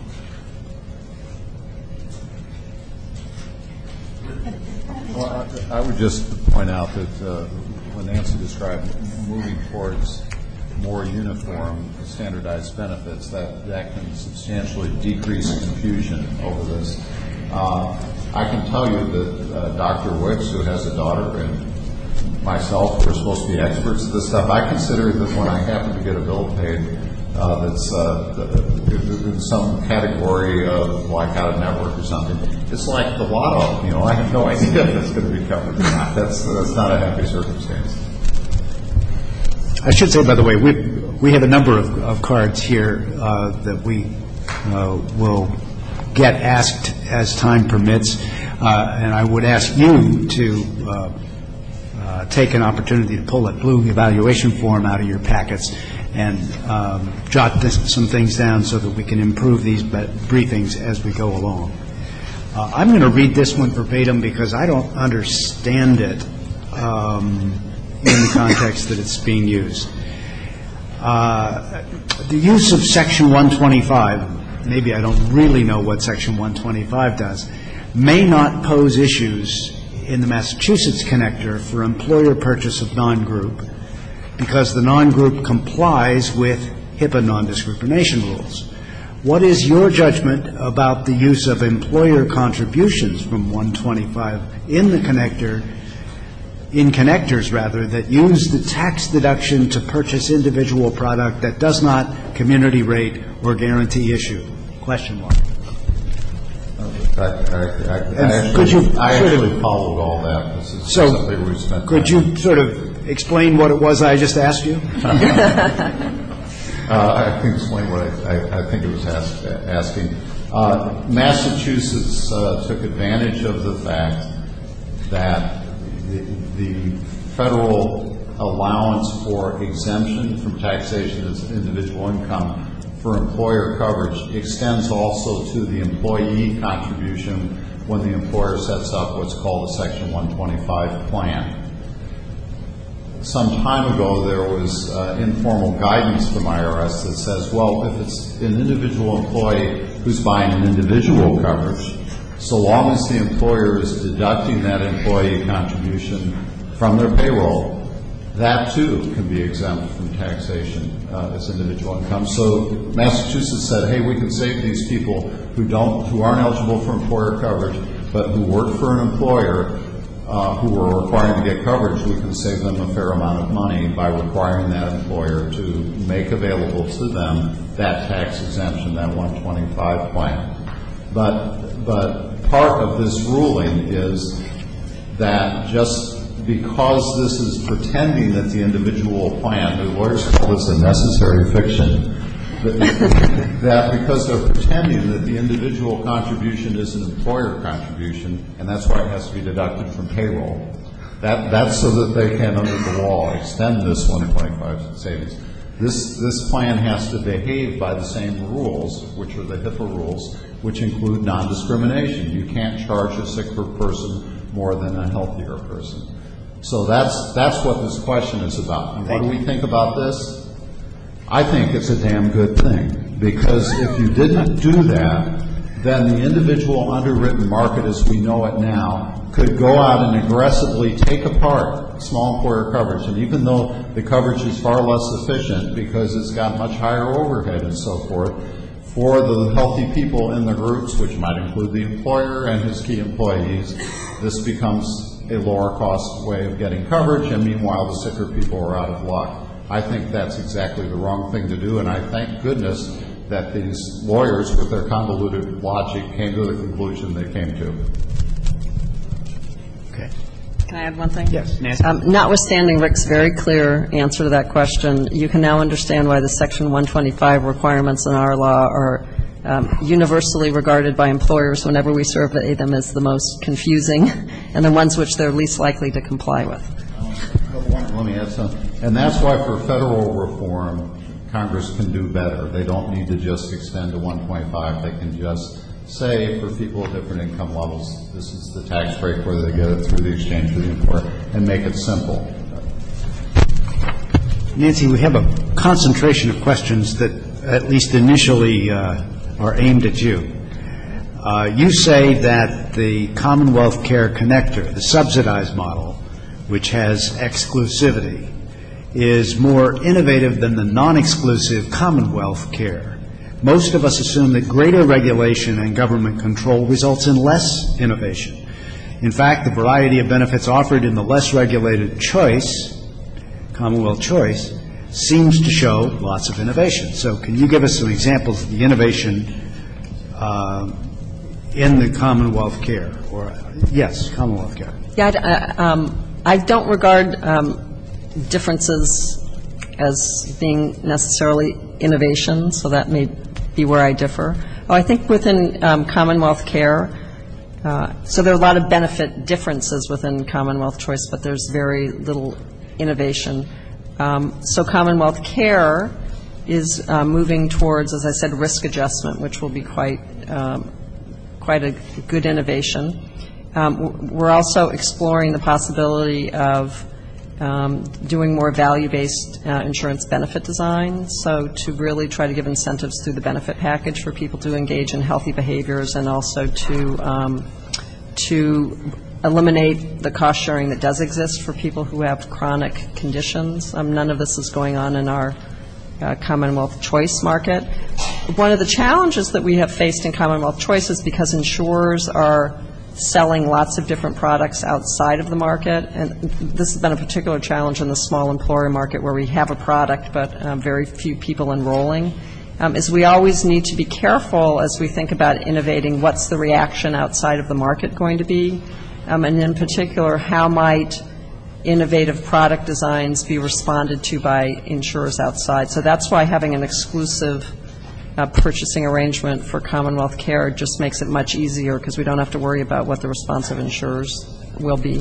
Speaker 4: Well, I, I would just point out that uh, when Nancy described moving towards more uniform, standardized benefits, that, that can substantially decrease confusion over this. Uh, I can tell you that uh, Doctor Wicks, who has a daughter, and myself, we're supposed to be experts at this stuff. I consider that when I happen to get a bill paid uh, that's uh, in some category of like out of network or something, it's like the lotto. You know, I have no idea if it's going to be covered or not. That's that's not a happy circumstance.
Speaker 1: I should say, by the way, we we have a number of, of cards here uh, that we uh, will get asked as time permits, uh, and I would ask you to uh, uh, take an opportunity to pull that blue evaluation form out of your packets and um, jot this, some things down so that we can improve these briefings as we go along. Uh, I'm going to read this one verbatim because I don't understand it um, in the context that it's being used. Uh, the use of Section one twenty-five, maybe I don't really know what Section one twenty-five does, may not pose issues in the Massachusetts connector for employer purchase of non-group because the non-group complies with HIPAA non-discrimination rules. What is your judgment about the use of employer contributions from one twenty-five in the connector, in connectors rather, that use the tax deduction to purchase individual product that does not community rate or guarantee issue? Question mark.
Speaker 4: I, I, I, I actually,
Speaker 1: could you
Speaker 4: I
Speaker 1: sort
Speaker 4: actually
Speaker 1: of,
Speaker 4: followed all that. This is
Speaker 1: so
Speaker 4: something we've spent
Speaker 1: could
Speaker 4: time
Speaker 1: you sort of explain what it was I just asked you?
Speaker 4: Uh, I can explain what I, I, I think it was ask, asking. Uh, Massachusetts uh, took advantage of the fact that the, the federal allowance for exemption from taxation as individual income for employer coverage extends also to the employee contribution when the employer sets up what's called a Section one twenty-five plan. Some time ago, there was uh, informal guidance from I R S that says, well, if it's an individual employee who's buying an individual coverage, so long as the employer is deducting that employee contribution from their payroll, that too can be exempt from taxation uh, as individual income. So Massachusetts said, hey, we can save these people who don't, who aren't eligible for employer coverage, but who work for an employer Uh, who are requiring to get coverage, we can save them a fair amount of money by requiring that employer to make available to them that tax exemption, that one twenty-five plan. But but part of this ruling is that just because this is pretending that the individual plan, the lawyers call this a necessary fiction, that, that because they're pretending that the individual contribution is an employer contribution, and that's why it has to be deducted from payroll. That, that's so that they can, under the law, extend this one twenty-five savings. This, this plan has to behave by the same rules, which are the HIPAA rules, which include non-discrimination. You can't charge a sick person more than a healthier person. So that's that's what this question is about. And what do we think about this? I think it's a damn good thing, because if you didn't do that, then the individual underwritten market as we know it now could go out and aggressively take apart small employer coverage. And even though the coverage is far less efficient because it's got much higher overhead and so forth, for the healthy people in the groups, which might include the employer and his key employees, this becomes a lower cost way of getting coverage, and meanwhile the sicker people are out of luck. I think that's exactly the wrong thing to do, and I thank goodness that these lawyers, with their convoluted logic, came to the conclusion they came to.
Speaker 1: Okay.
Speaker 6: Can I add one thing?
Speaker 1: Yes.
Speaker 6: Um, notwithstanding Rick's very clear answer to that question, you can now understand why the Section one twenty-five requirements in our law are um, universally regarded by employers whenever we survey them as the most confusing and the ones which they're least likely to comply with.
Speaker 4: Let me add something. And that's why for federal reform, Congress can do better. They don't need to just extend to one point five. They can just say for people of different income levels, this is the tax break, whether they get it through the exchange or the employer, and make it simple.
Speaker 1: Nancy, we have a concentration of questions that at least initially uh, are aimed at you. Uh, you say that the Commonwealth Care Connector, the subsidized model, which has exclusivity, is more innovative than the non-exclusive Commonwealth Care. Most of us assume that greater regulation and government control results in less innovation. In fact, the variety of benefits offered in the less regulated choice, Commonwealth Choice, seems to show lots of innovation. So can you give us some examples of the innovation uh, in the Commonwealth Care? Or yes, Commonwealth Care.
Speaker 6: Yeah, I, um, I don't regard um, differences as being necessarily innovation, so that may be where I differ. Oh, I think within um, Commonwealth Care, uh, so there are a lot of benefit differences within Commonwealth Choice, but there's very little innovation. Um, so Commonwealth Care is uh, moving towards, as I said, risk adjustment, which will be quite um, quite a good innovation. Um, we're also exploring the possibility of um, doing more value-based uh, insurance benefit design, so to really try to give incentives through the benefit package for people to engage in healthy behaviors, and also to um, to eliminate the cost sharing that does exist for people who have chronic conditions. Um, none of this is going on in our uh, Commonwealth Choice market. One of the challenges that we have faced in Commonwealth Choice is because insurers are selling lots of different products outside of the market, and this has been a particular challenge in the small employer market where we have a product but um, very few people enrolling, um, is we always need to be careful as we think about innovating what's the reaction outside of the market going to be, um, and in particular how might innovative product designs be responded to by insurers outside. So that's why having an exclusive Uh, purchasing arrangement for Commonwealth Care just makes it much easier, because we don't have to worry about what the response of insurers will be.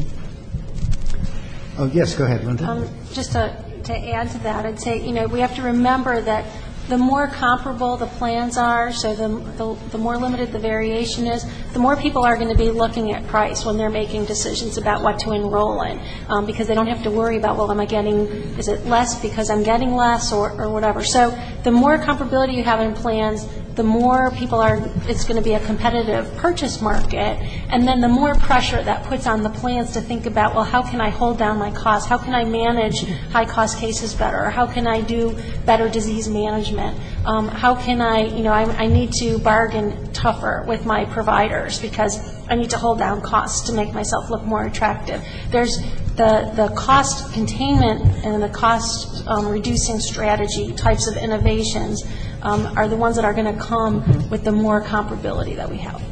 Speaker 1: Oh, yes, go ahead, Linda.
Speaker 3: Um, just to, to add to that, I'd say, you know, we have to remember that the more comparable the plans are, so the, the, the more limited the variation is, the more people are going to be looking at price when they're making decisions about what to enroll in, um, because they don't have to worry about, well, am I getting, is it less because I'm getting less, or, or whatever. So the more comparability you have in plans, the more people are, it's going to be a competitive purchase market, and then the more pressure that puts on the plans to think about, well, how can I hold down my costs? How can I manage high-cost cases better? How can I do better disease management? Um, how can I, you know, I, I need to bargain tougher with my providers because I need to hold down costs to make myself look more attractive. There's the, the cost containment and the cost um, reducing strategy types of innovations um, are the ones that are going to come with the more comparability that we have.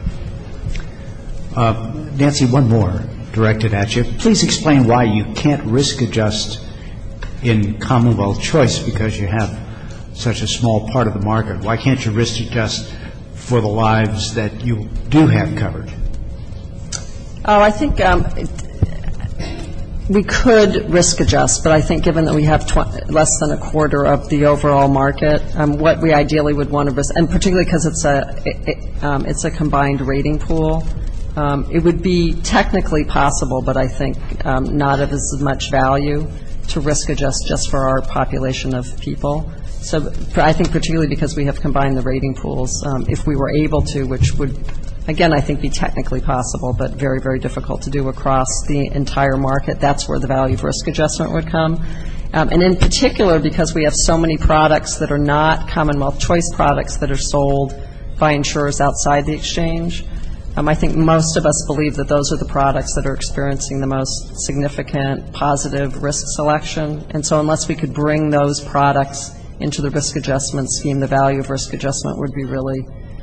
Speaker 1: Uh, Nancy, one more directed at you. Please explain why you can't risk adjust in Commonwealth Choice because you have such a small part of the market. Why can't you risk adjust for the lives that you do have covered?
Speaker 6: Oh, I think um, it, we could risk adjust, but I think given that we have tw- less than a quarter of the overall market, um, what we ideally would want to risk, and particularly because it's a it, it, um, it's a combined rating pool, Um, It would be technically possible, but I think um, not of as much value to risk adjust just for our population of people. So for- I think particularly because we have combined the rating pools, um, if we were able to, which would, again, I think be technically possible, but very, very difficult to do across the entire market, that's where the value of risk adjustment would come. Um, And in particular, because we have so many products that are not Commonwealth Choice products that are sold by insurers outside the exchange, Um, I think most of us believe that those are the products that are experiencing the most significant positive risk selection. And so unless we could bring those products into the risk adjustment scheme, the value of risk adjustment would be really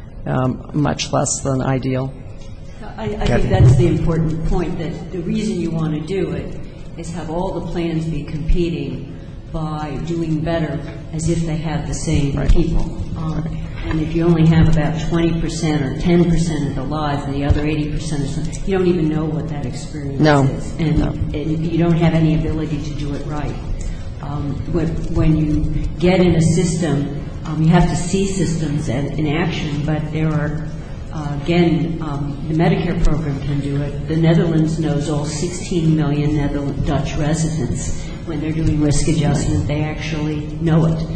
Speaker 6: um, much less than ideal.
Speaker 2: I, I think that's the important point, that the reason you want to do it is have all the plans be competing by doing better as if they have the same
Speaker 6: Right.
Speaker 2: people. Um, right. And if you only have about twenty percent or ten percent of the lives and the other eighty percent is, you don't even know what that experience
Speaker 6: no.
Speaker 2: is. And,
Speaker 6: no.
Speaker 2: and you don't have any ability to do it right. Um, when, when you get in a system, um, you have to see systems in, in action, but there are, uh, again, um, the Medicare program can do it. The Netherlands knows all sixteen million Netherlands Dutch residents. When they're doing risk adjustment, they actually know it.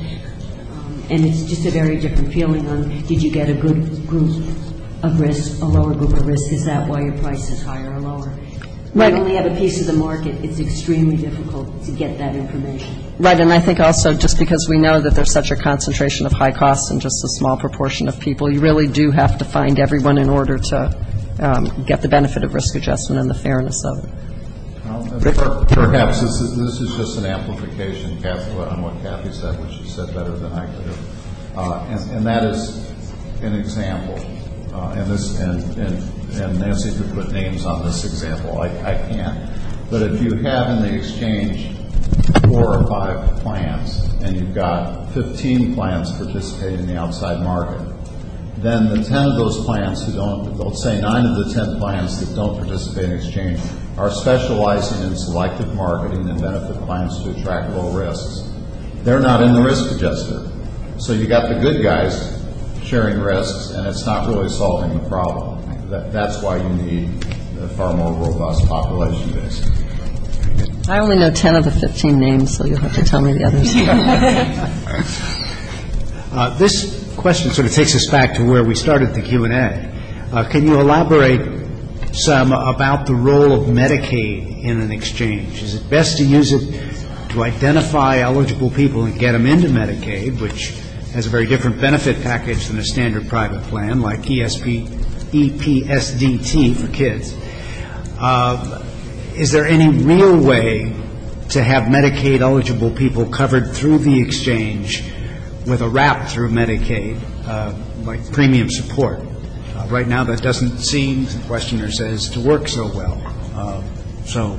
Speaker 2: Um, and it's just a very different feeling on, did you get a good group of risk, a lower group of risk? Is that why your price is higher or lower? When you only have a piece of the market, it's extremely difficult to get that information.
Speaker 6: Right, and I think also just because we know that there's such a concentration of high costs in just a small proportion of people, you really do have to find everyone in order to um, get the benefit of risk adjustment and the fairness of it.
Speaker 4: Well, per- perhaps this is, this is just an amplification, Kathy, on what Kathy said, which she said better than I could have. Uh, and, and that is an example. Uh, and this and, and, and Nancy could put names on this example. I, I can't. But if you have in the exchange four or five plans, and you've got fifteen plans participating in the outside market, then the ten of those plans who don't, let's say nine of the ten plans that don't participate in exchange are specializing in selective marketing and benefit plans to attract low risks. They're not in the risk adjuster. So you got the good guys sharing risks, and it's not really solving the problem. That, that's why you need a far more robust population base.
Speaker 6: I only know ten of the fifteen names, so you'll have to tell me the others.
Speaker 1: uh, this question sort of takes us back to where we started the Q and A. Uh, can you elaborate some about the role of Medicaid in an exchange? Is it best to use it to identify eligible people and get them into Medicaid, which has a very different benefit package than a standard private plan, like E S P, E P S D T for kids? Uh, is there any real way to have Medicaid eligible people covered through the exchange with a wrap through Medicaid, uh, like premium support? Uh, right now that doesn't seem, the questioner says, to work so well. Uh, so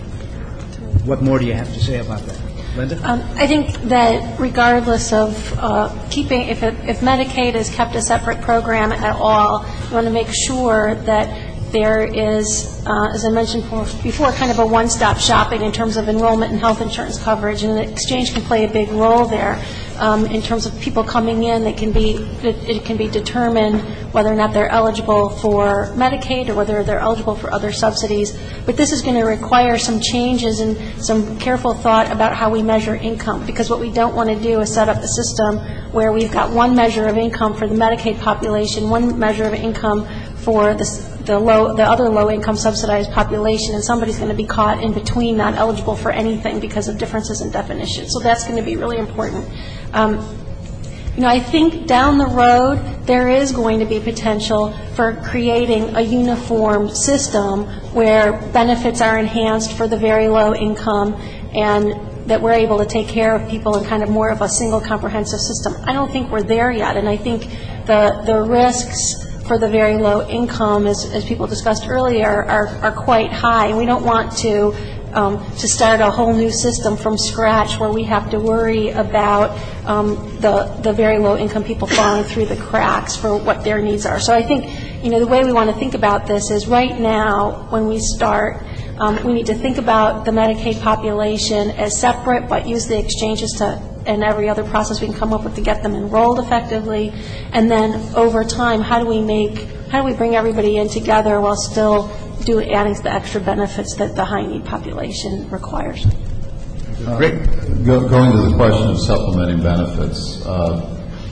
Speaker 1: what more do you have to say about that? Linda?
Speaker 3: Um, I think that regardless of uh, keeping, if, it, if Medicaid is kept a separate program at all, you want to make sure that there is, uh, as I mentioned before, kind of a one-stop shopping in terms of enrollment and health insurance coverage, and the exchange can play a big role there. Um, in terms of people coming in, it can be it, it can be determined whether or not they're eligible for Medicaid or whether they're eligible for other subsidies. But this is going to require some changes and some careful thought about how we measure income, because what we don't want to do is set up a system where we've got one measure of income for the Medicaid population, one measure of income for the the low, the other low-income subsidized population, and somebody's going to be caught in between, not eligible for anything because of differences in definition. So that's going to be really important. Um, you know, I think down the road there is going to be potential for creating a uniform system where benefits are enhanced for the very low income and that we're able to take care of people in kind of more of a single comprehensive system. I don't think we're there yet, and I think the the risks for the very low income, as, as people discussed earlier, are, are quite high. And we don't want to um, to start a whole new system from scratch where we have to worry about um, the the very low income people falling through the cracks for what their needs are. So I think, you know, the way we want to think about this is right now when we start, um, we need to think about the Medicaid population as separate, but use the exchanges to and every other process we can come up with to get them enrolled effectively. And then over time, how do we make, how do we bring everybody in together while still do adding the extra benefits that the high-need population requires?
Speaker 4: Uh, go, going to the question of supplementing benefits, uh,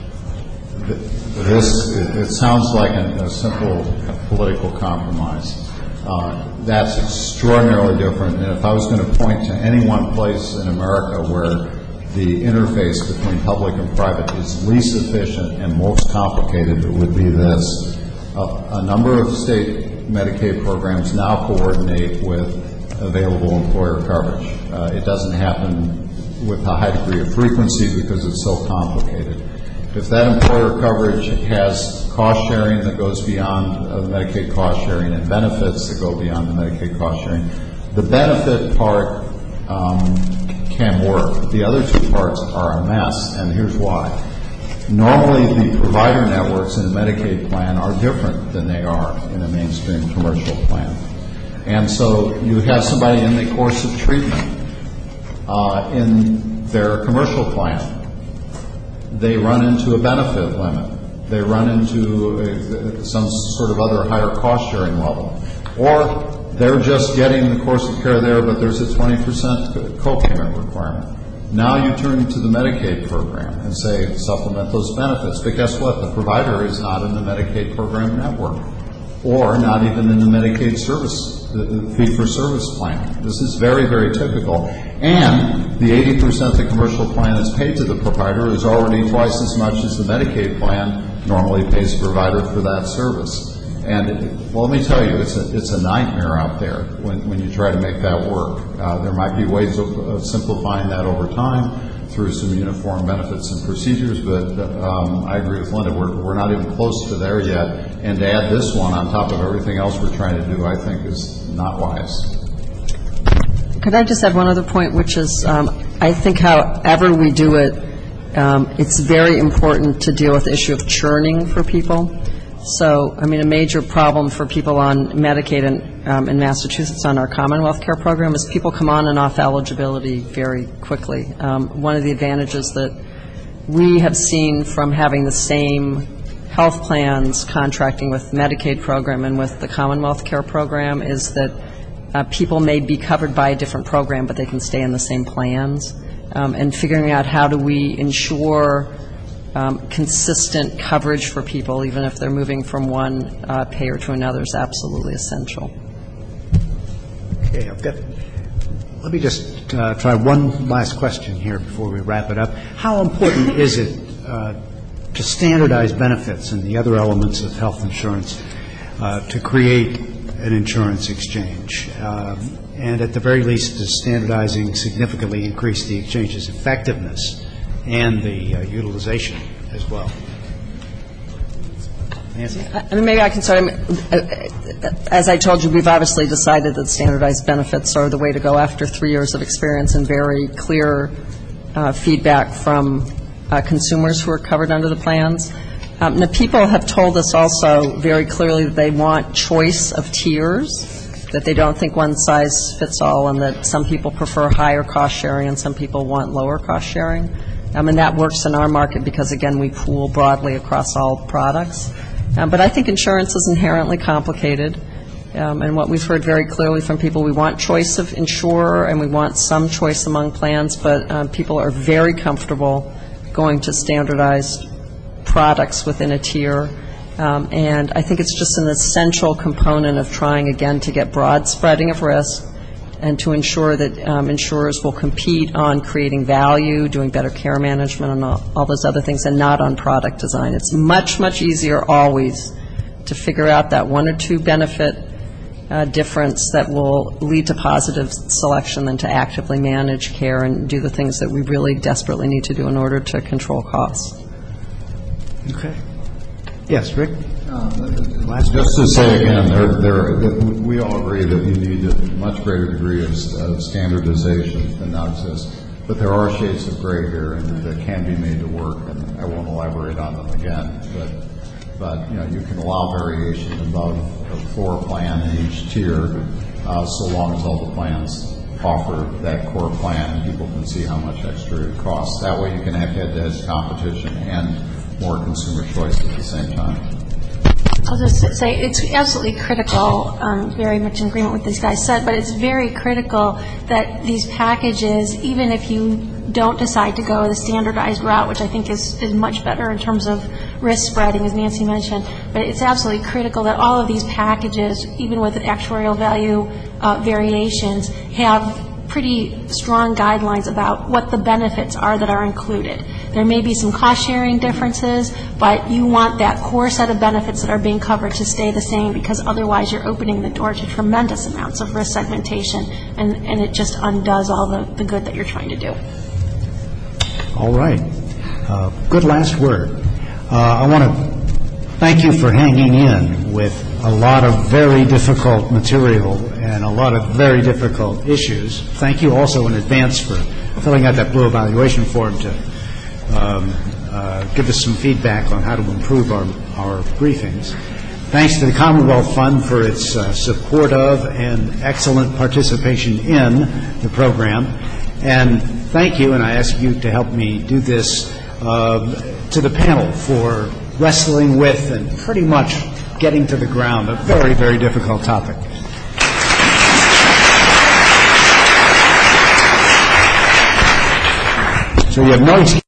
Speaker 4: this, it, it sounds like a, a simple political compromise. Uh, that's extraordinarily different. And if I was going to point to any one place in America where the interface between public and private is least efficient and most complicated, it would be this. Uh, a number of state Medicaid programs now coordinate with available employer coverage. Uh, it doesn't happen with a high degree of frequency because it's so complicated. If that employer coverage has cost sharing that goes beyond uh, the Medicaid cost sharing and benefits that go beyond the Medicaid cost sharing, the benefit part um, can work. The other two parts are a mess, and here's why. Normally, the provider networks in a Medicaid plan are different than they are in a mainstream commercial plan. And so you have somebody in the course of treatment uh, in their commercial plan. They run into a benefit limit. They run into a, some sort of other higher cost sharing level. Or they're just getting the course of care there, but there's a twenty percent co-payment requirement. Now you turn to the Medicaid program and say supplement those benefits. But guess what? The provider is not in the Medicaid program network, or not even in the Medicaid service, the fee-for-service plan. This is very, very typical. And the eighty percent the commercial plan is paid to the provider is already twice as much as the Medicaid plan normally pays the provider for that service. And it, well, let me tell you, it's a, it's a nightmare out there when, when you try to make that work. Uh, there might be ways of, of simplifying that over time through some uniform benefits and procedures, but um, I agree with Linda. We're, we're not even close to there yet. And to add this one on top of everything else we're trying to do, I think is not wise.
Speaker 6: Could I just add one other point, which is um, I think however we do it, um, it's very important to deal with the issue of churning for people. So, I mean, a major problem for people on Medicaid in, um, in Massachusetts on our Commonwealth Care program is people come on and off eligibility very quickly. Um, one of the advantages that we have seen from having the same health plans contracting with the Medicaid program and with the Commonwealth Care program is that uh, people may be covered by a different program, but they can stay in the same plans. Um, and figuring out how do we ensure Um, consistent coverage for people, even if they're moving from one uh, payer to another, is absolutely essential.
Speaker 1: Okay, I've got, let me just uh, try one last question here before we wrap it up. How important is it uh, to standardize benefits and the other elements of health insurance uh, to create an insurance exchange? Um, and at the very least, does standardizing significantly increase the exchange's effectiveness and the uh, utilization as well? Nancy?
Speaker 6: I mean, maybe I can start. I mean, as I told you, we've obviously decided that standardized benefits are the way to go after three years of experience and very clear uh, feedback from uh, consumers who are covered under the plans. Um, now, people have told us also very clearly that they want choice of tiers, that they don't think one size fits all, and that some people prefer higher cost sharing and some people want lower cost sharing. Um, and that works in our market because, again, we pool broadly across all products. Um, but I think insurance is inherently complicated. Um, and what we've heard very clearly from people, we want choice of insurer and we want some choice among plans, but um, people are very comfortable going to standardized products within a tier. Um, and I think it's just an essential component of trying, again, to get broad spreading of risk and to ensure that um, insurers will compete on creating value, doing better care management, and all, all those other things, and not on product design. It's much, much easier always to figure out that one or two benefit uh, difference that will lead to positive selection than to actively manage care and do the things that we really desperately need to do in order to control costs.
Speaker 1: Okay. Yes, Rick?
Speaker 4: Uh, just to say again, there, there, we all agree that you need a much greater degree of, of standardization than now exists. But there are shades of gray here and that can be made to work, and I won't elaborate on them again. But, but you know, you can allow variation above a floor plan in each tier, uh, so long as all the plans offer that core plan, and people can see how much extra it costs. That way you can have head-to-head competition and more consumer choice at the same time.
Speaker 3: I'll just say it's absolutely critical, um, very much in agreement with what these guys said, but it's very critical that these packages, even if you don't decide to go the standardized route, which I think is, is much better in terms of risk spreading, as Nancy mentioned, but it's absolutely critical that all of these packages, even with actuarial value uh, variations, have pretty strong guidelines about what the benefits are that are included. There may be some cost-sharing differences, but you want that core set of benefits that are being covered to stay the same, because otherwise you're opening the door to tremendous amounts of risk segmentation, and, and it just undoes all the, the good that you're trying to do.
Speaker 1: All right. Uh, good last word. Uh, I want to thank you for hanging in with a lot of very difficult material and a lot of very difficult issues. Thank you also in advance for filling out that blue evaluation form to um, uh, give us some feedback on how to improve our, our briefings. Thanks to the Commonwealth Fund for its uh, support of and excellent participation in the program. And thank you, and I ask you to help me do this, uh, to the panel for wrestling with and pretty much getting to the ground a very, very difficult topic. So you have no excuse.